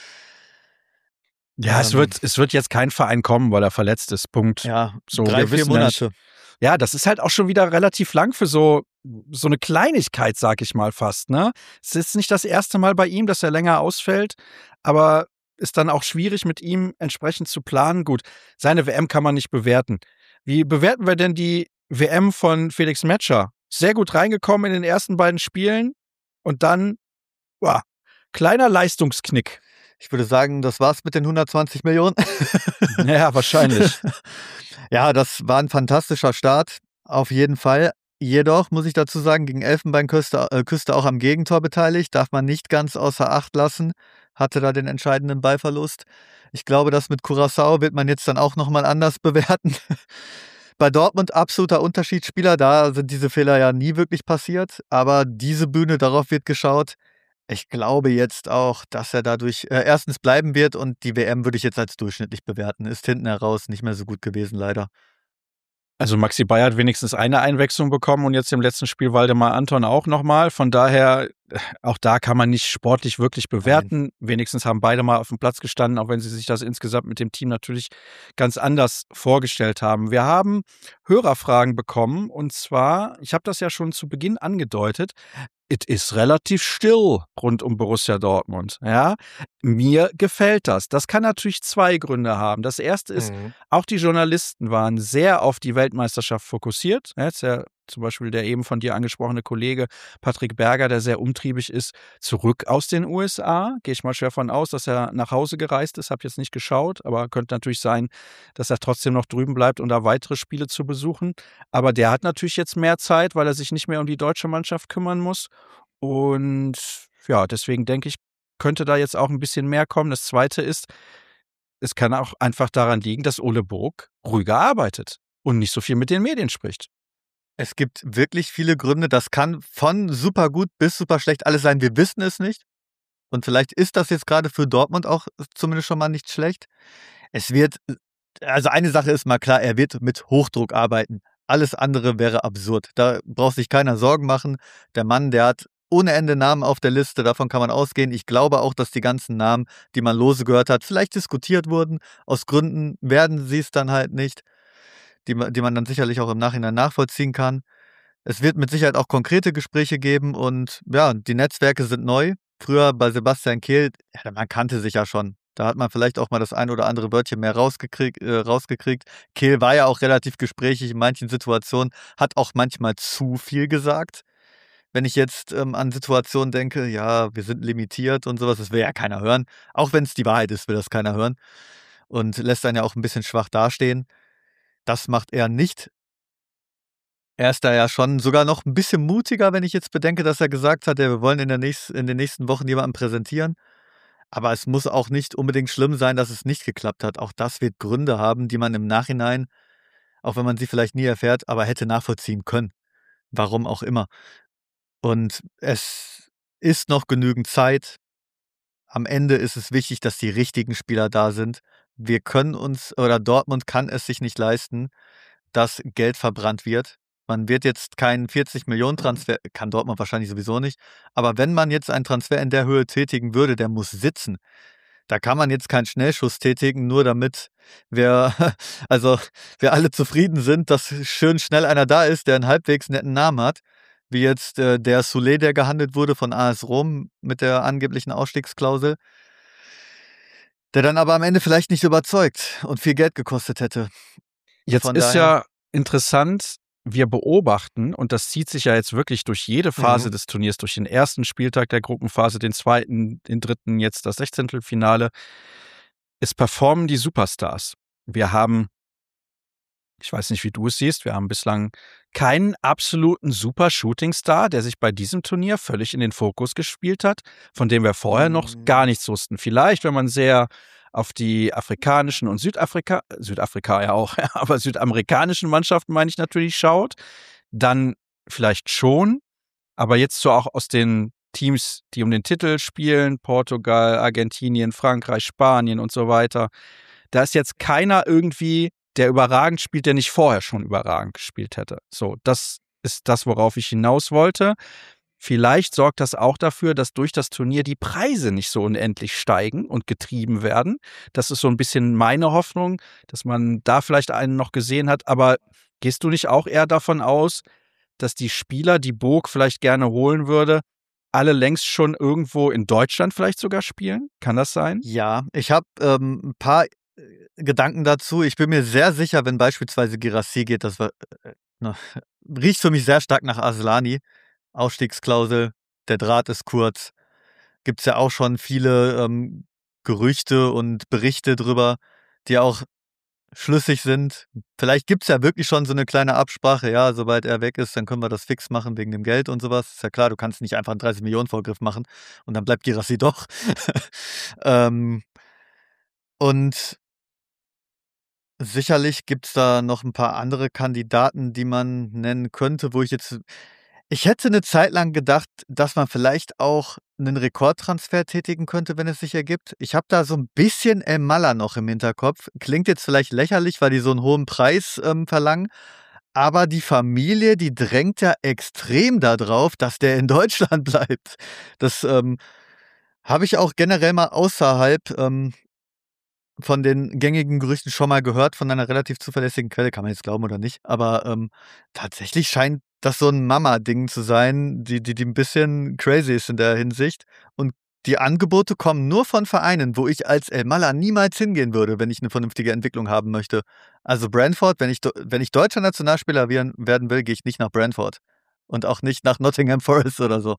Ja, es wird jetzt kein Verein kommen, weil er verletzt ist. Punkt. Ja, so 3-4 Monate. Ja, das ist halt auch schon wieder relativ lang für so eine Kleinigkeit, sag ich mal fast. Ne? Es ist nicht das erste Mal bei ihm, dass er länger ausfällt, aber ist dann auch schwierig, mit ihm entsprechend zu planen. Gut, seine WM kann man nicht bewerten. Wie bewerten wir denn die WM von Felix Metscher? Sehr gut reingekommen in den ersten beiden Spielen und dann, kleiner Leistungsknick. Ich würde sagen, das war's mit den 120 Millionen. Ja, wahrscheinlich. Ja, das war ein fantastischer Start, auf jeden Fall. Jedoch muss ich dazu sagen, gegen Elfenbeinküste auch am Gegentor beteiligt, darf man nicht ganz außer Acht lassen, hatte da den entscheidenden Ballverlust. Ich glaube, das mit Curaçao wird man jetzt dann auch nochmal anders bewerten. Bei Dortmund absoluter Unterschiedsspieler, da sind diese Fehler ja nie wirklich passiert, aber diese Bühne, darauf wird geschaut. Ich glaube jetzt auch, dass er dadurch erstens bleiben wird und die WM würde ich jetzt als durchschnittlich bewerten. Ist hinten heraus nicht mehr so gut gewesen, leider. Also Maxi Bayer hat wenigstens eine Einwechslung bekommen und jetzt im letzten Spiel Waldemar Anton auch nochmal. Von daher, auch da kann man nicht sportlich wirklich bewerten. Nein. Wenigstens haben beide mal auf dem Platz gestanden, auch wenn sie sich das insgesamt mit dem Team natürlich ganz anders vorgestellt haben. Wir haben Hörerfragen bekommen und zwar, ich habe das ja schon zu Beginn angedeutet, es ist relativ still rund um Borussia Dortmund. Ja, mir gefällt das. Das kann natürlich zwei Gründe haben. Das erste ist, auch die Journalisten waren sehr auf die Weltmeisterschaft fokussiert. Jetzt der zum Beispiel der eben von dir angesprochene Kollege Patrick Berger, der sehr umtriebig ist, zurück aus den USA. Gehe ich mal schwer von aus, dass er nach Hause gereist ist. Habe jetzt nicht geschaut, aber könnte natürlich sein, dass er trotzdem noch drüben bleibt, um da weitere Spiele zu besuchen. Aber der hat natürlich jetzt mehr Zeit, weil er sich nicht mehr um die deutsche Mannschaft kümmern muss. Und ja, deswegen denke ich, könnte da jetzt auch ein bisschen mehr kommen. Das Zweite ist, es kann auch einfach daran liegen, dass Ole Burg ruhiger arbeitet und nicht so viel mit den Medien spricht. Es gibt wirklich viele Gründe. Das kann von super gut bis super schlecht alles sein. Wir wissen es nicht. Und vielleicht ist das jetzt gerade für Dortmund auch zumindest schon mal nicht schlecht. Es wird, also eine Sache ist mal klar, er wird mit Hochdruck arbeiten. Alles andere wäre absurd. Da braucht sich keiner Sorgen machen. Der Mann, der hat ohne Ende Namen auf der Liste, davon kann man ausgehen. Ich glaube auch, dass die ganzen Namen, die man lose gehört hat, vielleicht diskutiert wurden. Aus Gründen werden sie es dann halt nicht, die man dann sicherlich auch im Nachhinein nachvollziehen kann. Es wird mit Sicherheit auch konkrete Gespräche geben und ja, die Netzwerke sind neu. Früher bei Sebastian Kehl, ja, man kannte sich ja schon. Da hat man vielleicht auch mal das ein oder andere Wörtchen mehr rausgekriegt. Kehl war ja auch relativ gesprächig in manchen Situationen, hat auch manchmal zu viel gesagt. Wenn ich jetzt an Situationen denke, ja, wir sind limitiert und sowas, das will ja keiner hören. Auch wenn es die Wahrheit ist, will das keiner hören. Und lässt einen ja auch ein bisschen schwach dastehen. Das macht er nicht. Er ist da ja schon sogar noch ein bisschen mutiger, wenn ich jetzt bedenke, dass er gesagt hat, ja, wir wollen in den nächsten Wochen jemanden präsentieren. Aber es muss auch nicht unbedingt schlimm sein, dass es nicht geklappt hat. Auch das wird Gründe haben, die man im Nachhinein, auch wenn man sie vielleicht nie erfährt, aber hätte nachvollziehen können. Warum auch immer. Und es ist noch genügend Zeit. Am Ende ist es wichtig, dass die richtigen Spieler da sind. Wir können uns, oder Dortmund kann es sich nicht leisten, dass Geld verbrannt wird. Man wird jetzt keinen 40-Millionen-Transfer, kann Dortmund wahrscheinlich sowieso nicht, aber wenn man jetzt einen Transfer in der Höhe tätigen würde, der muss sitzen. Da kann man jetzt keinen Schnellschuss tätigen, nur damit wir, also wir alle zufrieden sind, dass schön schnell einer da ist, der einen halbwegs netten Namen hat, wie jetzt der Soulé, der gehandelt wurde von AS Rom mit der angeblichen Ausstiegsklausel, der dann aber am Ende vielleicht nicht überzeugt und viel Geld gekostet hätte. Jetzt Von ist daher, ja interessant, wir beobachten, und das zieht sich ja jetzt wirklich durch jede Phase des Turniers, durch den ersten Spieltag der Gruppenphase, den zweiten, den dritten, jetzt das Sechzehntelfinale. Es performen die Superstars. Wir haben, ich weiß nicht, wie du es siehst, wir haben bislang keinen absoluten Super-Shooting-Star, der sich bei diesem Turnier völlig in den Fokus gespielt hat, von dem wir vorher noch gar nichts wussten. Vielleicht, wenn man sehr auf die afrikanischen und Südafrika ja auch, ja, aber südamerikanischen Mannschaften, meine ich natürlich, schaut, dann vielleicht schon, aber jetzt so auch aus den Teams, die um den Titel spielen, Portugal, Argentinien, Frankreich, Spanien und so weiter, da ist jetzt keiner irgendwie, der überragend spielt, der nicht vorher schon überragend gespielt hätte. So, das ist das, worauf ich hinaus wollte. Vielleicht sorgt das auch dafür, dass durch das Turnier die Preise nicht so unendlich steigen und getrieben werden. Das ist so ein bisschen meine Hoffnung, dass man da vielleicht einen noch gesehen hat. Aber gehst du nicht auch eher davon aus, dass die Spieler, die Burg vielleicht gerne holen würde, alle längst schon irgendwo in Deutschland vielleicht sogar spielen? Kann das sein? ja, ich habe ein paar Gedanken dazu. Ich bin mir sehr sicher, wenn beispielsweise Guirassy geht, das war, riecht für mich sehr stark nach Aslani. Ausstiegsklausel, der Draht ist kurz. Gibt es ja auch schon viele Gerüchte und Berichte drüber, die auch schlüssig sind. Vielleicht gibt es ja wirklich schon so eine kleine Absprache, ja, sobald er weg ist, dann können wir das fix machen wegen dem Geld und sowas. Ist ja klar, du kannst nicht einfach einen 30-Millionen-Vorgriff machen und dann bleibt Guirassy doch. Und sicherlich gibt es da noch ein paar andere Kandidaten, die man nennen könnte, wo ich hätte eine Zeit lang gedacht, dass man vielleicht auch einen Rekordtransfer tätigen könnte, wenn es sich ergibt. Ich habe da so ein bisschen El Malla noch im Hinterkopf. Klingt jetzt vielleicht lächerlich, weil die so einen hohen Preis verlangen, aber die Familie, die drängt ja extrem da drauf, dass der in Deutschland bleibt. Das habe ich auch generell mal außerhalb von den gängigen Gerüchten schon mal gehört, von einer relativ zuverlässigen Quelle, kann man jetzt glauben oder nicht, aber tatsächlich scheint das so ein Mama-Ding zu sein, die ein bisschen crazy ist in der Hinsicht und Die Angebote kommen nur von Vereinen, wo ich als Elmalah niemals hingehen würde, wenn ich eine vernünftige Entwicklung haben möchte. Also Brentford, wenn ich deutscher Nationalspieler werden will, gehe ich nicht nach Brentford. Und auch nicht nach Nottingham Forest oder so.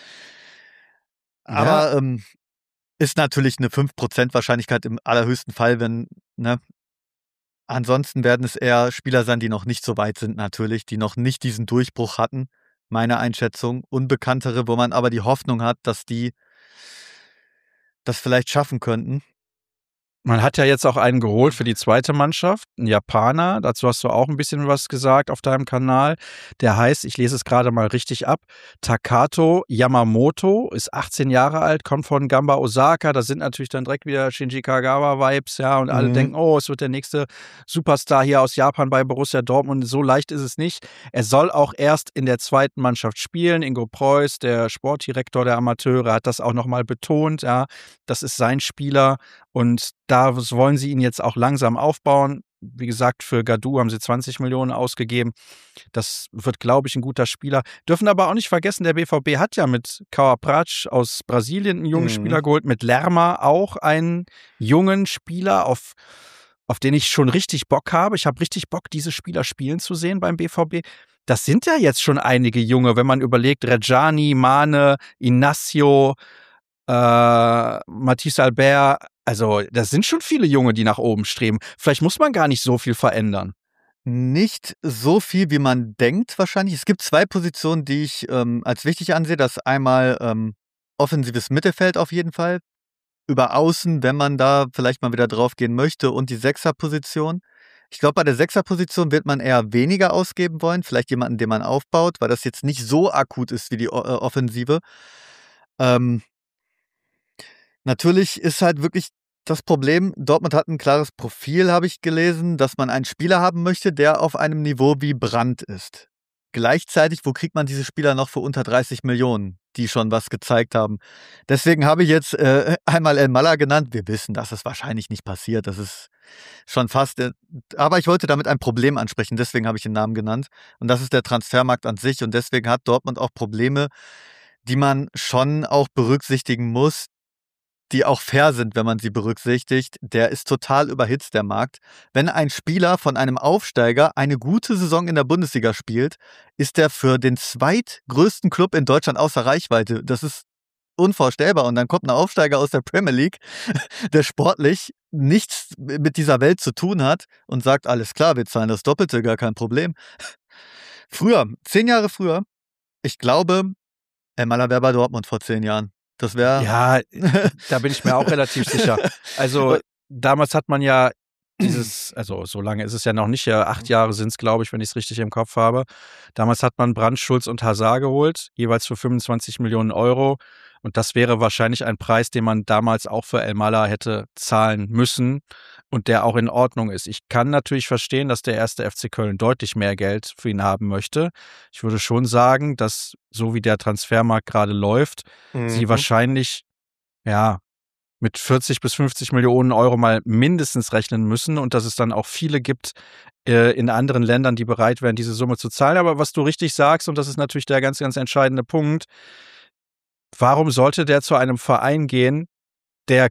Ja, Aber ist natürlich eine 5% Wahrscheinlichkeit im allerhöchsten Fall, wenn, ne? Ansonsten werden es eher Spieler sein, die noch nicht so weit sind natürlich, die noch nicht diesen Durchbruch hatten, meine Einschätzung. Unbekanntere, wo man aber die Hoffnung hat, dass die das vielleicht schaffen könnten. man hat ja jetzt auch einen geholt für die zweite Mannschaft, einen Japaner. Dazu hast du auch ein bisschen was gesagt auf deinem Kanal. Der heißt, ich lese es gerade mal richtig ab, Takato Yamamoto, ist 18 Jahre alt, kommt von Gamba Osaka. Da sind natürlich dann direkt wieder Shinji Kagawa-Vibes, ja, und alle denken, oh, es wird der nächste Superstar hier aus Japan bei Borussia Dortmund. So leicht ist es nicht. Er soll auch erst in der zweiten Mannschaft spielen. Ingo Preuß, der Sportdirektor der Amateure, hat das auch nochmal betont, ja. Das ist sein Spieler. Und da wollen sie ihn jetzt auch langsam aufbauen. Wie gesagt, für Gadu haben sie 20 Millionen ausgegeben. Das wird, glaube ich, ein guter Spieler. Dürfen aber auch nicht vergessen, der BVB hat ja mit Kawapratsch aus Brasilien einen jungen Spieler geholt, mit Lerma auch einen jungen Spieler, auf den ich schon richtig Bock habe. Ich habe richtig Bock, diese Spieler spielen zu sehen beim BVB. Das sind ja jetzt schon einige Junge, wenn man überlegt, Reggiani, Mane, Inacio, Matisse Albert, also das sind schon viele Junge, die nach oben streben. Vielleicht muss man gar nicht so viel verändern. Nicht so viel, wie man denkt wahrscheinlich. Es gibt 2 Positionen, die ich als wichtig ansehe. Das einmal offensives Mittelfeld auf jeden Fall. Über Außen, wenn man da vielleicht mal wieder drauf gehen möchte. Und die Sechserposition. Ich glaube, bei der Sechserposition wird man eher weniger ausgeben wollen. Vielleicht jemanden, den man aufbaut, weil das jetzt nicht so akut ist wie die Offensive. Natürlich ist halt wirklich das Problem, Dortmund hat ein klares Profil, habe ich gelesen, dass man einen Spieler haben möchte, der auf einem Niveau wie Brandt ist. Gleichzeitig, wo kriegt man diese Spieler noch für unter 30 Millionen, die schon was gezeigt haben? Deswegen habe ich jetzt einmal Elmalah genannt. Wir wissen, dass es wahrscheinlich nicht passiert. Das ist schon fast. Aber ich wollte damit ein Problem ansprechen, deswegen habe ich den Namen genannt. Und das ist der Transfermarkt an sich. Und deswegen hat Dortmund auch Probleme, die man schon auch berücksichtigen muss, die auch fair sind, wenn man sie berücksichtigt. Der ist total überhitzt, der Markt. Wenn ein Spieler von einem Aufsteiger eine gute Saison in der Bundesliga spielt, ist der für den zweitgrößten Club in Deutschland außer Reichweite. Das ist unvorstellbar. Und dann kommt ein Aufsteiger aus der Premier League, der sportlich nichts mit dieser Welt zu tun hat und sagt, alles klar, wir zahlen das Doppelte, gar kein Problem. Früher, 10 Jahre früher, ich glaube, Elmalah wäre bei Dortmund vor 10 Jahren. Das wäre. Ja, da bin ich mir auch relativ sicher. Also damals hat man ja also so lange ist es ja noch nicht, ja, 8 Jahre sind es, glaube ich, wenn ich es richtig im Kopf habe. Damals hat man Brandt, Schulz und Hazard geholt, jeweils für 25 Millionen Euro. Und das wäre wahrscheinlich ein Preis, den man damals auch für Elmalah hätte zahlen müssen und der auch in Ordnung ist. Ich kann natürlich verstehen, dass der erste FC Köln deutlich mehr Geld für ihn haben möchte. Ich würde schon sagen, dass so wie der Transfermarkt gerade läuft, sie wahrscheinlich, ja, mit 40 bis 50 Millionen Euro mal mindestens rechnen müssen und dass es dann auch viele gibt in anderen Ländern, die bereit wären, diese Summe zu zahlen. Aber was du richtig sagst, und das ist natürlich der ganz, ganz entscheidende Punkt, warum sollte der zu einem Verein gehen, der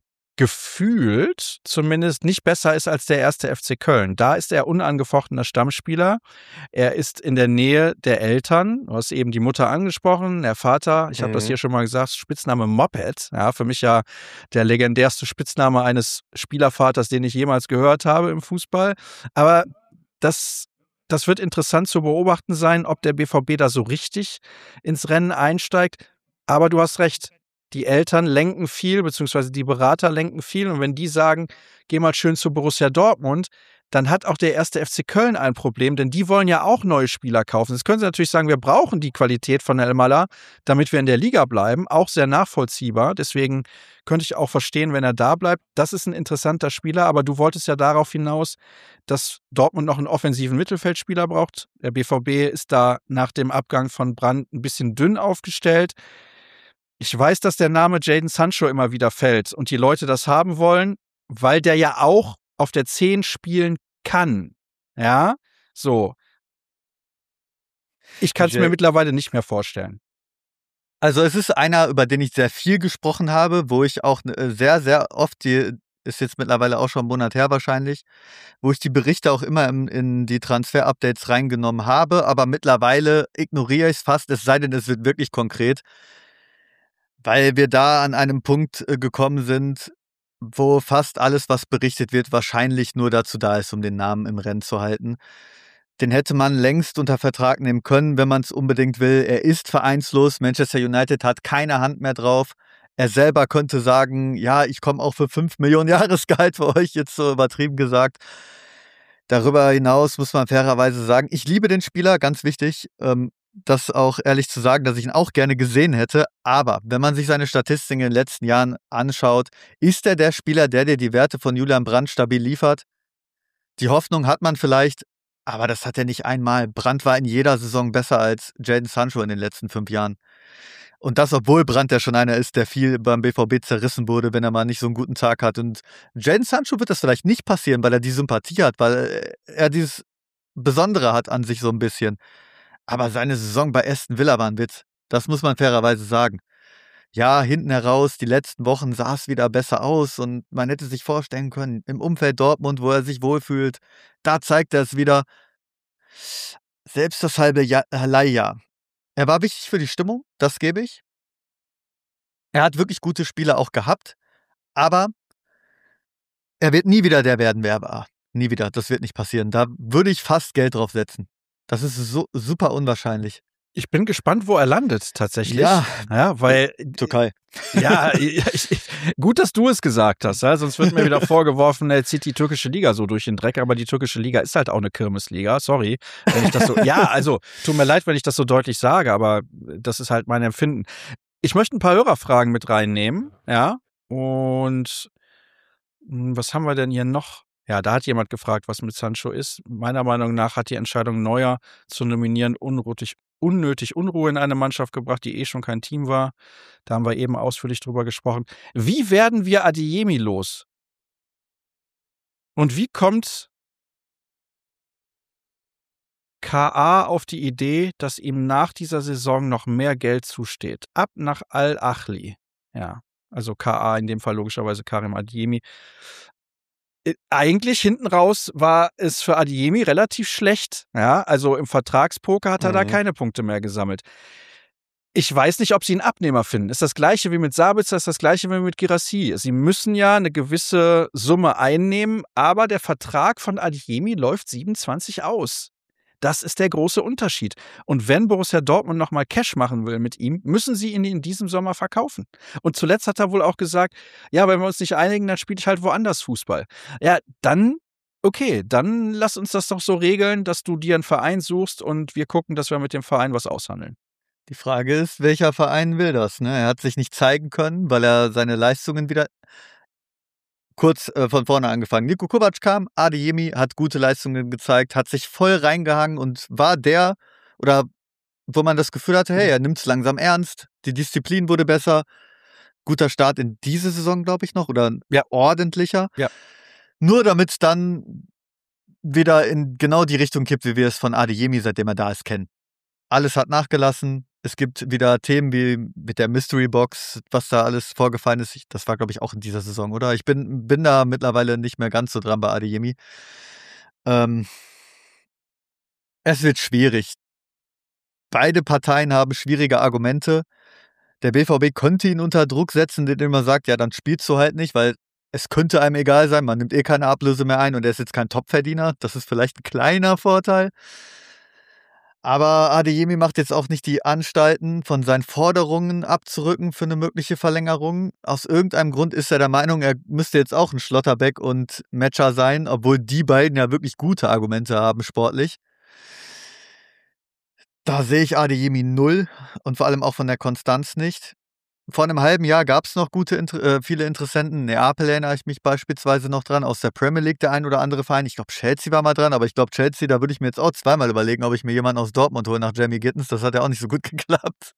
gefühlt zumindest nicht besser ist als der erste FC Köln? Da ist er unangefochtener Stammspieler. Er ist in der Nähe der Eltern. Du hast eben die Mutter angesprochen, der Vater, ich habe das hier schon mal gesagt, Spitzname Moped. Ja, für mich ja der legendärste Spitzname eines Spielervaters, den ich jemals gehört habe im Fußball. Aber das wird interessant zu beobachten sein, ob der BVB da so richtig ins Rennen einsteigt. Aber du hast recht. Die Eltern lenken viel, beziehungsweise die Berater lenken viel. Und wenn die sagen, geh mal schön zu Borussia Dortmund, dann hat auch der erste FC Köln ein Problem, denn die wollen ja auch neue Spieler kaufen. Jetzt können sie natürlich sagen, wir brauchen die Qualität von Elmalah, damit wir in der Liga bleiben. Auch sehr nachvollziehbar. Deswegen könnte ich auch verstehen, wenn er da bleibt. Das ist ein interessanter Spieler, aber du wolltest ja darauf hinaus, dass Dortmund noch einen offensiven Mittelfeldspieler braucht. Der BVB ist da nach dem Abgang von Brandt ein bisschen dünn aufgestellt. Ich weiß, dass der Name Jadon Sancho immer wieder fällt und die Leute das haben wollen, weil der ja auch auf der 10 spielen kann. Ja, so. Ich kann es mir mittlerweile nicht mehr vorstellen. Also es ist einer, über den ich sehr viel gesprochen habe, wo ich auch sehr, sehr oft, ist jetzt mittlerweile auch schon 'n Monat her wahrscheinlich, wo ich die Berichte auch immer in die Transfer-Updates reingenommen habe, aber mittlerweile ignoriere ich es fast, es sei denn, es wird wirklich konkret, weil wir da an einem Punkt gekommen sind, wo fast alles, was berichtet wird, wahrscheinlich nur dazu da ist, um den Namen im Rennen zu halten. Den hätte man längst unter Vertrag nehmen können, wenn man es unbedingt will. Er ist vereinslos. Manchester United hat keine Hand mehr drauf. Er selber könnte sagen, ja, ich komme auch für 5 Millionen Jahresgehalt für euch, jetzt so übertrieben gesagt. Darüber hinaus muss man fairerweise sagen, ich liebe den Spieler, ganz wichtig, das auch ehrlich zu sagen, dass ich ihn auch gerne gesehen hätte. Aber wenn man sich seine Statistiken in den letzten Jahren anschaut, ist er der Spieler, der dir die Werte von Julian Brandt stabil liefert? Die Hoffnung hat man vielleicht, aber das hat er nicht einmal. Brandt war in jeder Saison besser als Jadon Sancho in den letzten 5 Jahren. Und das, obwohl Brandt ja schon einer ist, der viel beim BVB zerrissen wurde, wenn er mal nicht so einen guten Tag hat. Und Jadon Sancho wird das vielleicht nicht passieren, weil er die Sympathie hat, weil er dieses Besondere hat an sich so ein bisschen. Aber seine Saison bei Aston Villa war ein Witz. Das muss man fairerweise sagen. Ja, hinten heraus, die letzten Wochen sah es wieder besser aus und man hätte sich vorstellen können, im Umfeld Dortmund, wo er sich wohlfühlt, da zeigt er es wieder. Selbst das halbe Leihjahr. Er war wichtig für die Stimmung, das gebe ich. Er hat wirklich gute Spiele auch gehabt, aber er wird nie wieder der werden, wer er war. Nie wieder, das wird nicht passieren. Da würde ich fast Geld drauf setzen. Das ist so super unwahrscheinlich. Ich bin gespannt, wo er landet tatsächlich. Ja, weil Türkei. Ja, gut, dass du es gesagt hast. Ja? Sonst wird mir wieder vorgeworfen, er zieht die türkische Liga so durch den Dreck. Aber die türkische Liga ist halt auch eine Kirmesliga. Sorry, wenn ich das so. Ja, also tut mir leid, wenn ich das so deutlich sage, aber das ist halt mein Empfinden. Ich möchte ein paar Hörerfragen mit reinnehmen. Ja, und was haben wir denn hier noch? Ja, da hat jemand gefragt, was mit Sancho ist. Meiner Meinung nach hat die Entscheidung, Neuer zu nominieren, unnötig Unruhe in eine Mannschaft gebracht, die schon kein Team war. Da haben wir eben ausführlich drüber gesprochen. Wie werden wir Adeyemi los? Und wie kommt KA auf die Idee, dass ihm nach dieser Saison noch mehr Geld zusteht? Ab nach Al-Ahly. Ja, also KA, in dem Fall logischerweise Karim Adeyemi. Eigentlich hinten raus war es für Adeyemi relativ schlecht. Ja, also im Vertragspoker hat er da keine Punkte mehr gesammelt. Ich weiß nicht, ob sie einen Abnehmer finden. Ist das gleiche wie mit Sabitzer, ist das gleiche wie mit Guirassy. Sie müssen ja eine gewisse Summe einnehmen, aber der Vertrag von Adeyemi läuft 27 aus. Das ist der große Unterschied. Und wenn Borussia Dortmund nochmal Cash machen will mit ihm, müssen sie ihn in diesem Sommer verkaufen. Und zuletzt hat er wohl auch gesagt, ja, wenn wir uns nicht einigen, dann spiele ich halt woanders Fußball. Ja, dann, okay, dann lass uns das doch so regeln, dass du dir einen Verein suchst und wir gucken, dass wir mit dem Verein was aushandeln. Die Frage ist, welcher Verein will das? Ne? Er hat sich nicht zeigen können, weil er seine Leistungen wieder kurz von vorne angefangen. Niko Kovac kam, Adeyemi hat gute Leistungen gezeigt, hat sich voll reingehangen und war der, oder wo man das Gefühl hatte, hey, er nimmt es langsam ernst, die Disziplin wurde besser, guter Start in diese Saison, glaube ich noch, oder ordentlicher. Ja. Nur damit es dann wieder in genau die Richtung kippt, wie wir es von Adeyemi, seitdem er da ist, kennen. Alles hat nachgelassen. Es gibt wieder Themen wie mit der Mystery Box, was da alles vorgefallen ist. Das war, glaube ich, auch in dieser Saison, oder? Ich bin da mittlerweile nicht mehr ganz so dran bei Adeyemi. Es wird schwierig. Beide Parteien haben schwierige Argumente. Der BVB könnte ihn unter Druck setzen, indem man sagt, ja, dann spielst du halt nicht, weil es könnte einem egal sein, man nimmt keine Ablöse mehr ein und er ist jetzt kein Topverdiener. Das ist vielleicht ein kleiner Vorteil. Aber Adeyemi macht jetzt auch nicht die Anstalten, von seinen Forderungen abzurücken für eine mögliche Verlängerung. Aus irgendeinem Grund ist er der Meinung, er müsste jetzt auch ein Schlotterbeck und Matcher sein, obwohl die beiden ja wirklich gute Argumente haben sportlich. Da sehe ich Adeyemi 0 und vor allem auch von der Konstanz nicht. Vor einem halben Jahr gab es noch viele Interessenten. Neapel erinnere ich mich beispielsweise noch dran, aus der Premier League der ein oder andere Verein. Ich glaube, Chelsea war mal dran, aber ich glaube, Chelsea, da würde ich mir jetzt auch zweimal überlegen, ob ich mir jemanden aus Dortmund hole nach Jamie Gittens. Das hat ja auch nicht so gut geklappt.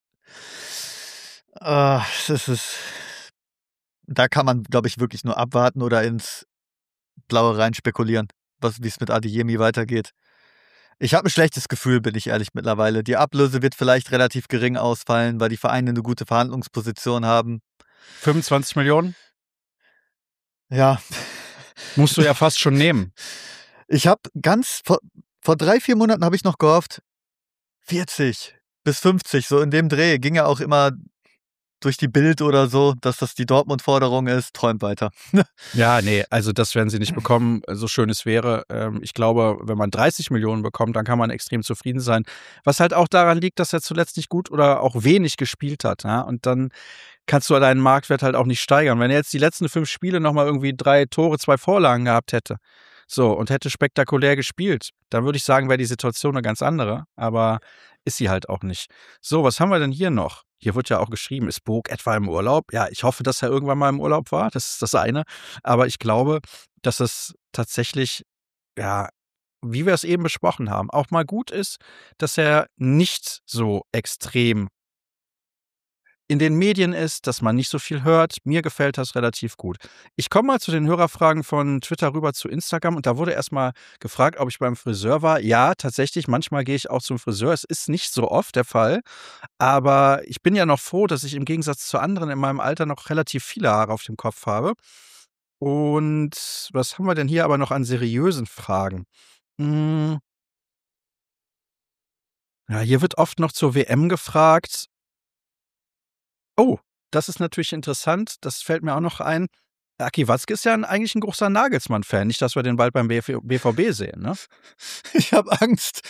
Da kann man, glaube ich, wirklich nur abwarten oder ins Blaue rein spekulieren, wie es mit Adeyemi weitergeht. Ich habe ein schlechtes Gefühl, bin ich ehrlich mittlerweile. Die Ablöse wird vielleicht relativ gering ausfallen, weil die Vereine eine gute Verhandlungsposition haben. 25 Millionen? Ja. Musst du ja fast schon nehmen. Ich habe vor 3-4 Monaten habe ich noch gehofft, 40 bis 50, so in dem Dreh. Ging ja auch immer durch die Bild oder so, dass das die Dortmund-Forderung ist. Träumt weiter. Ja, nee, also das werden sie nicht bekommen, so schön es wäre. Ich glaube, wenn man 30 Millionen bekommt, dann kann man extrem zufrieden sein. Was halt auch daran liegt, dass er zuletzt nicht gut oder auch wenig gespielt hat. Ja? Und dann kannst du deinen Marktwert halt auch nicht steigern. Wenn er jetzt die letzten 5 Spiele nochmal irgendwie 3 Tore, 2 Vorlagen gehabt hätte, so, und hätte spektakulär gespielt, dann würde ich sagen, wäre die Situation eine ganz andere. Aber ist sie halt auch nicht. So, was haben wir denn hier noch? Hier wird ja auch geschrieben, ist Boog etwa im Urlaub? Ja, ich hoffe, dass er irgendwann mal im Urlaub war. Das ist das eine. Aber ich glaube, dass es tatsächlich, ja, wie wir es eben besprochen haben, auch mal gut ist, dass er nicht so extrem in den Medien ist, dass man nicht so viel hört. Mir gefällt das relativ gut. Ich komme mal zu den Hörerfragen von Twitter rüber zu Instagram und da wurde erstmal gefragt, ob ich beim Friseur war. Ja, tatsächlich, manchmal gehe ich auch zum Friseur. Es ist nicht so oft der Fall, aber ich bin ja noch froh, dass ich im Gegensatz zu anderen in meinem Alter noch relativ viele Haare auf dem Kopf habe. Und was haben wir denn hier aber noch an seriösen Fragen? Hm, ja, hier wird oft noch zur WM gefragt. Oh, das ist natürlich interessant. Das fällt mir auch noch ein. Aki Watzke ist ja eigentlich ein großer Nagelsmann-Fan. Nicht, dass wir den bald beim BVB sehen, ne? Ich habe Angst.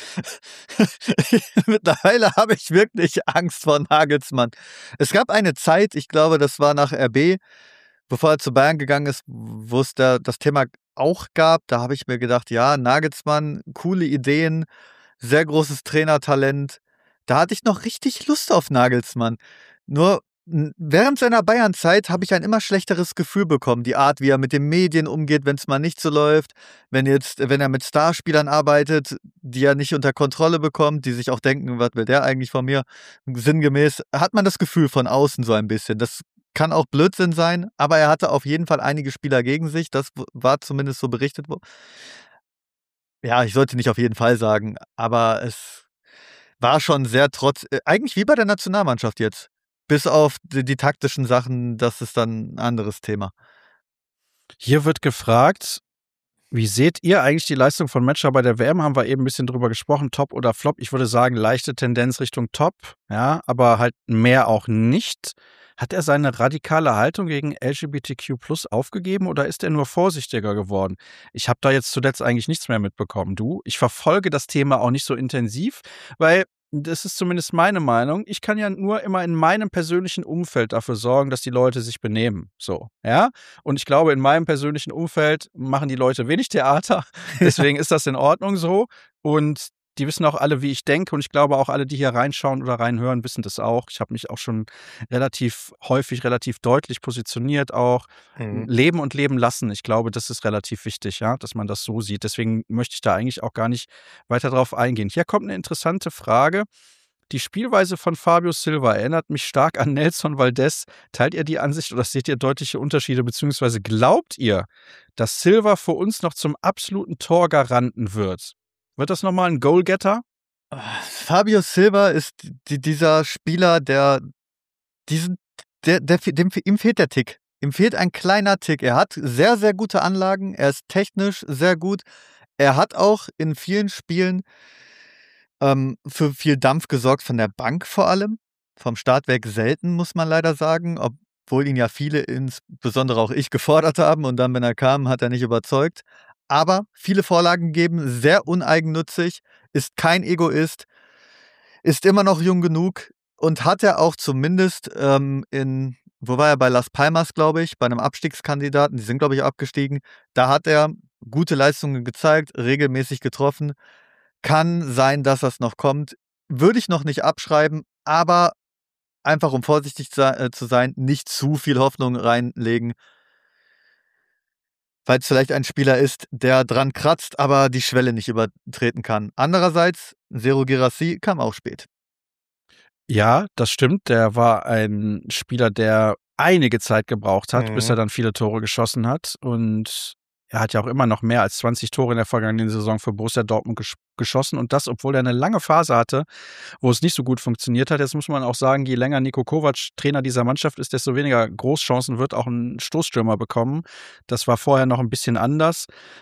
Mittlerweile habe ich wirklich Angst vor Nagelsmann. Es gab eine Zeit, ich glaube, das war nach RB, bevor er zu Bayern gegangen ist, wo es das Thema auch gab. Da habe ich mir gedacht, ja, Nagelsmann, coole Ideen, sehr großes Trainertalent. Da hatte ich noch richtig Lust auf Nagelsmann. Nur während seiner Bayern-Zeit habe ich ein immer schlechteres Gefühl bekommen. Die Art, wie er mit den Medien umgeht, wenn es mal nicht so läuft. Wenn er mit Starspielern arbeitet, die er nicht unter Kontrolle bekommt, die sich auch denken, was will der eigentlich von mir? Sinngemäß hat man das Gefühl von außen so ein bisschen. Das kann auch Blödsinn sein, aber er hatte auf jeden Fall einige Spieler gegen sich. Das war zumindest so berichtet worden. Ja, ich sollte nicht auf jeden Fall sagen, aber es war schon sehr eigentlich wie bei der Nationalmannschaft jetzt. Bis auf die taktischen Sachen, das ist dann ein anderes Thema. Hier wird gefragt, wie seht ihr eigentlich die Leistung von Metscher bei der WM? Haben wir eben ein bisschen drüber gesprochen, Top oder Flop. Ich würde sagen, leichte Tendenz Richtung Top, ja, aber halt mehr auch nicht. Hat er seine radikale Haltung gegen LGBTQ+ aufgegeben oder ist er nur vorsichtiger geworden? Ich habe da jetzt zuletzt eigentlich nichts mehr mitbekommen. Du? Ich verfolge das Thema auch nicht so intensiv, weil das ist zumindest meine Meinung. Ich kann ja nur immer in meinem persönlichen Umfeld dafür sorgen, dass die Leute sich benehmen. So, ja? Und ich glaube, in meinem persönlichen Umfeld machen die Leute wenig Theater. Deswegen ist das in Ordnung so. Und die wissen auch alle, wie ich denke. Und ich glaube, auch alle, die hier reinschauen oder reinhören, wissen das auch. Ich habe mich auch schon relativ häufig, relativ deutlich positioniert, auch leben und leben lassen. Ich glaube, das ist relativ wichtig, ja, dass man das so sieht. Deswegen möchte ich da eigentlich auch gar nicht weiter drauf eingehen. Hier kommt eine interessante Frage. Die Spielweise von Fabio Silva erinnert mich stark an Nelson Valdez. Teilt ihr die Ansicht oder seht ihr deutliche Unterschiede, beziehungsweise glaubt ihr, dass Silva für uns noch zum absoluten Torgaranten wird? Wird das nochmal ein Goalgetter? Fabio Silva ist dieser Spieler, ihm fehlt der Tick. Ihm fehlt ein kleiner Tick. Er hat sehr, sehr gute Anlagen. Er ist technisch sehr gut. Er hat auch in vielen Spielen für viel Dampf gesorgt von der Bank vor allem. Vom Start weg selten, muss man leider sagen, obwohl ihn ja viele, insbesondere auch ich, gefordert haben und dann, wenn er kam, hat er nicht überzeugt. Aber viele Vorlagen geben, sehr uneigennützig, ist kein Egoist, ist immer noch jung genug und hat er auch zumindest wo war er, bei Las Palmas, glaube ich, bei einem Abstiegskandidaten, die sind, glaube ich, abgestiegen, da hat er gute Leistungen gezeigt, regelmäßig getroffen. Kann sein, dass das noch kommt. Würde ich noch nicht abschreiben, aber einfach, um vorsichtig zu sein, nicht zu viel Hoffnung reinlegen, weil es vielleicht ein Spieler ist, der dran kratzt, aber die Schwelle nicht übertreten kann. Andererseits, Serhou Guirassy kam auch spät. Ja, das stimmt. Der war ein Spieler, der einige Zeit gebraucht hat, bis er dann viele Tore geschossen hat. Und er hat ja auch immer noch mehr als 20 Tore in der vergangenen Saison für Borussia Dortmund geschossen und das, obwohl er eine lange Phase hatte, wo es nicht so gut funktioniert hat. Jetzt muss man auch sagen, je länger Niko Kovac Trainer dieser Mannschaft ist, desto weniger Großchancen wird auch ein Stoßstürmer bekommen. Das war vorher noch ein bisschen anders.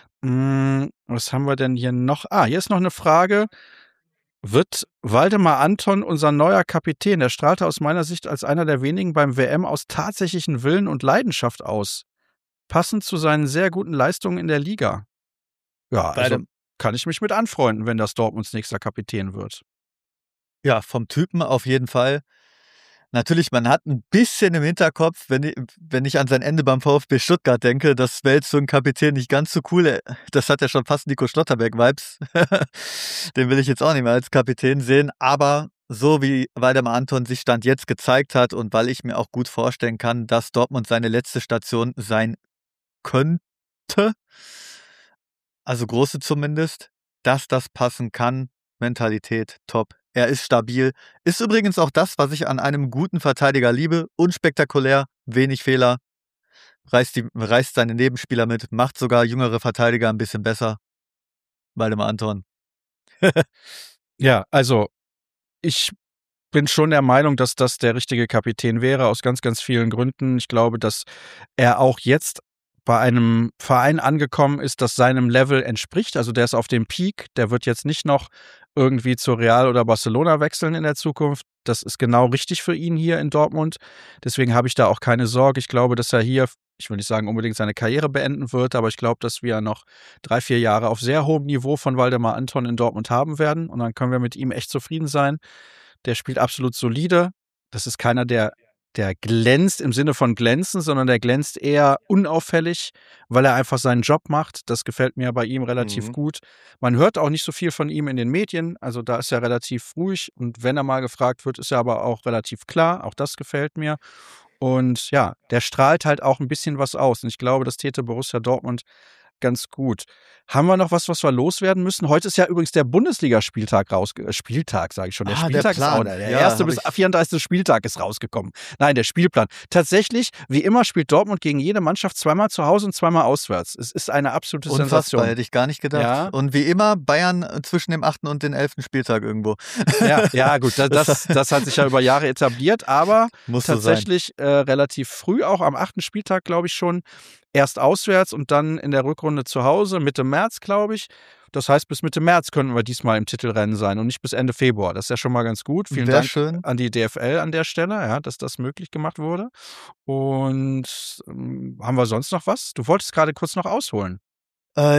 Was haben wir denn hier noch? Hier ist noch eine Frage. Wird Waldemar Anton unser neuer Kapitän? Der strahlte aus meiner Sicht als einer der wenigen beim WM aus tatsächlichen Willen und Leidenschaft aus. Passend zu seinen sehr guten Leistungen in der Liga. Ja, also kann ich mich mit anfreunden, wenn das Dortmunds nächster Kapitän wird. Ja, vom Typen auf jeden Fall. Natürlich, man hat ein bisschen im Hinterkopf, wenn ich an sein Ende beim VfB Stuttgart denke, das wäre jetzt so ein Kapitän nicht ganz so cool. Das hat ja schon fast Nico Schlotterbeck-Vibes. Den will ich jetzt auch nicht mehr als Kapitän sehen. Aber so wie Waldemar Anton sich Stand jetzt gezeigt hat und weil ich mir auch gut vorstellen kann, dass Dortmund seine letzte Station sein könnte, also große zumindest, dass das passen kann, Mentalität top. Er ist stabil. Ist übrigens auch das, was ich an einem guten Verteidiger liebe. Unspektakulär, wenig Fehler, reißt seine Nebenspieler mit, macht sogar jüngere Verteidiger ein bisschen besser. Waldemar Anton. Ja, also ich bin schon der Meinung, dass das der richtige Kapitän wäre, aus ganz, ganz vielen Gründen. Ich glaube, dass er auch jetzt bei einem Verein angekommen ist, das seinem Level entspricht. Also der ist auf dem Peak, der wird jetzt nicht noch irgendwie zu Real oder Barcelona wechseln in der Zukunft. Das ist genau richtig für ihn hier in Dortmund. Deswegen habe ich da auch keine Sorge. Ich glaube, dass er hier, ich will nicht sagen unbedingt seine Karriere beenden wird, aber ich glaube, dass wir noch 3-4 Jahre auf sehr hohem Niveau von Waldemar Anton in Dortmund haben werden. Und dann können wir mit ihm echt zufrieden sein. Der spielt absolut solide. Das ist keiner, der glänzt im Sinne von glänzen, sondern der glänzt eher unauffällig, weil er einfach seinen Job macht. Das gefällt mir bei ihm relativ gut. Man hört auch nicht so viel von ihm in den Medien, also da ist er relativ ruhig und wenn er mal gefragt wird, ist er aber auch relativ klar. Auch das gefällt mir. Und ja, der strahlt halt auch ein bisschen was aus. Und ich glaube, das täte Borussia Dortmund ganz gut. Haben wir noch was wir loswerden müssen? Heute ist ja übrigens der Bundesligaspieltag Spieltag, sage ich schon. Der Spieltag ist auch der erste bis 34. Spieltag ist rausgekommen. Nein, der Spielplan. Tatsächlich, wie immer, spielt Dortmund gegen jede Mannschaft zweimal zu Hause und zweimal auswärts. Es ist eine absolute Sensation. Hätte ich gar nicht gedacht. Ja. Und wie immer, Bayern zwischen dem 8. und dem 11. Spieltag irgendwo. Ja, gut, das hat sich ja über Jahre etabliert, aber tatsächlich relativ früh, auch am 8. Spieltag, glaube ich schon, erst auswärts und dann in der Rückrunde zu Hause, Mitte März, glaube ich. Das heißt, bis Mitte März könnten wir diesmal im Titelrennen sein und nicht bis Ende Februar. Das ist ja schon mal ganz gut. Vielen Dank an die DFL an der Stelle, ja, dass das möglich gemacht wurde. Und haben wir sonst noch was? Du wolltest gerade kurz noch ausholen. War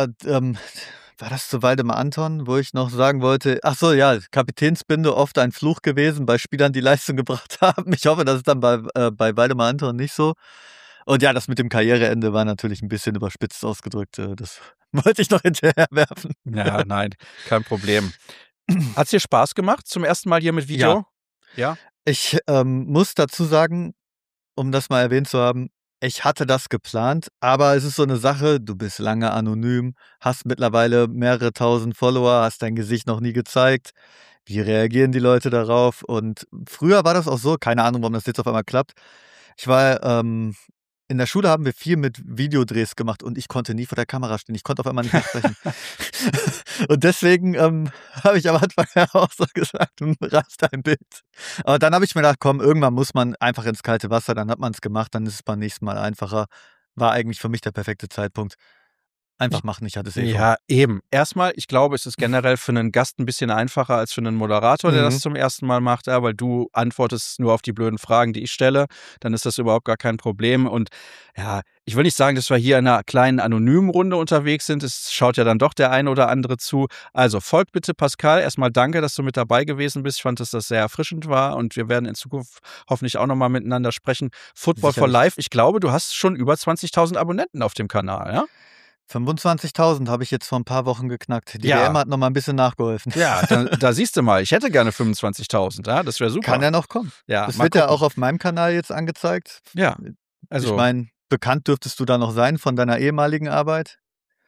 das zu Waldemar Anton, wo ich noch sagen wollte, ach so, ja, Kapitänsbinde oft ein Fluch gewesen bei Spielern, die Leistung gebracht haben. Ich hoffe, das ist dann bei Waldemar Anton nicht so. Und ja, das mit dem Karriereende war natürlich ein bisschen überspitzt ausgedrückt. Das wollte ich noch hinterher werfen. Ja, nein, kein Problem. Hat es dir Spaß gemacht, zum ersten Mal hier mit Video? Ja. Ich muss dazu sagen, um das mal erwähnt zu haben, ich hatte das geplant, aber es ist so eine Sache, du bist lange anonym, hast mittlerweile mehrere tausend Follower, hast dein Gesicht noch nie gezeigt. Wie reagieren die Leute darauf? Und früher war das auch so, keine Ahnung, warum das jetzt auf einmal klappt. Ich war in der Schule haben wir viel mit Videodrehs gemacht und ich konnte nie vor der Kamera stehen. Ich konnte auf einmal nicht mehr sprechen. Und deswegen habe ich am Anfang auch so gesagt, reicht ein Bild. Aber dann habe ich mir gedacht, komm, irgendwann muss man einfach ins kalte Wasser, dann hat man es gemacht, dann ist es beim nächsten Mal einfacher. War eigentlich für mich der perfekte Zeitpunkt. Einfach machen, ich hatte es Ja, eben. Erstmal, ich glaube, es ist generell für einen Gast ein bisschen einfacher als für einen Moderator, der das zum ersten Mal macht, ja, weil du antwortest nur auf die blöden Fragen, die ich stelle. Dann ist das überhaupt gar kein Problem. Und ja, ich will nicht sagen, dass wir hier in einer kleinen anonymen Runde unterwegs sind. Es schaut ja dann doch der eine oder andere zu. Also folgt bitte Pascal. Erstmal danke, dass du mit dabei gewesen bist. Ich fand, dass das sehr erfrischend war und wir werden in Zukunft hoffentlich auch nochmal miteinander sprechen. Football for Life. Ich glaube, du hast schon über 20.000 Abonnenten auf dem Kanal, ja? 25.000 habe ich jetzt vor ein paar Wochen geknackt. Die WM hat noch mal ein bisschen nachgeholfen. Ja, da siehst du mal. Ich hätte gerne 25.000. Ja, das wäre super. Kann ja noch kommen. Ja, das wird ja auch auf meinem Kanal jetzt angezeigt. Ja, also ich meine, bekannt dürftest du da noch sein von deiner ehemaligen Arbeit.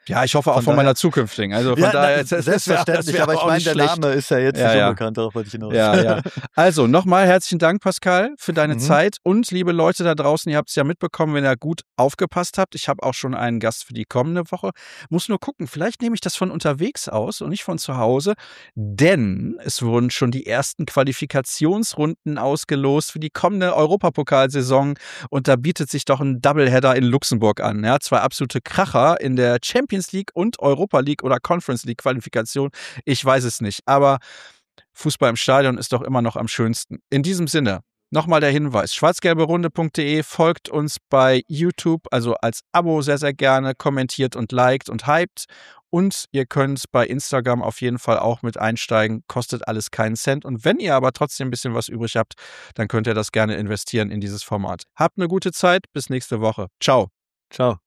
Ja, ich hoffe auch von meiner zukünftigen. Also von daher, selbstverständlich, aber ich meine, der Name ist ja jetzt nicht unbekannt, darauf wollte ich hinaus. Ja. Also nochmal herzlichen Dank, Pascal, für deine Zeit. Und liebe Leute da draußen, ihr habt es ja mitbekommen, wenn ihr gut aufgepasst habt. Ich habe auch schon einen Gast für die kommende Woche. Muss nur gucken, vielleicht nehme ich das von unterwegs aus und nicht von zu Hause, denn es wurden schon die ersten Qualifikationsrunden ausgelost für die kommende Europapokalsaison und da bietet sich doch ein Doubleheader in Luxemburg an. Ja, 2 absolute Kracher in der Champions League und Europa League oder Conference League Qualifikation. Ich weiß es nicht, aber Fußball im Stadion ist doch immer noch am schönsten. In diesem Sinne, nochmal der Hinweis, schwarzgelberunde.de, folgt uns bei YouTube, also als Abo sehr, sehr gerne, kommentiert und liked und hypt. Und ihr könnt bei Instagram auf jeden Fall auch mit einsteigen, kostet alles keinen Cent. Und wenn ihr aber trotzdem ein bisschen was übrig habt, dann könnt ihr das gerne investieren in dieses Format. Habt eine gute Zeit, bis nächste Woche. Ciao. Ciao.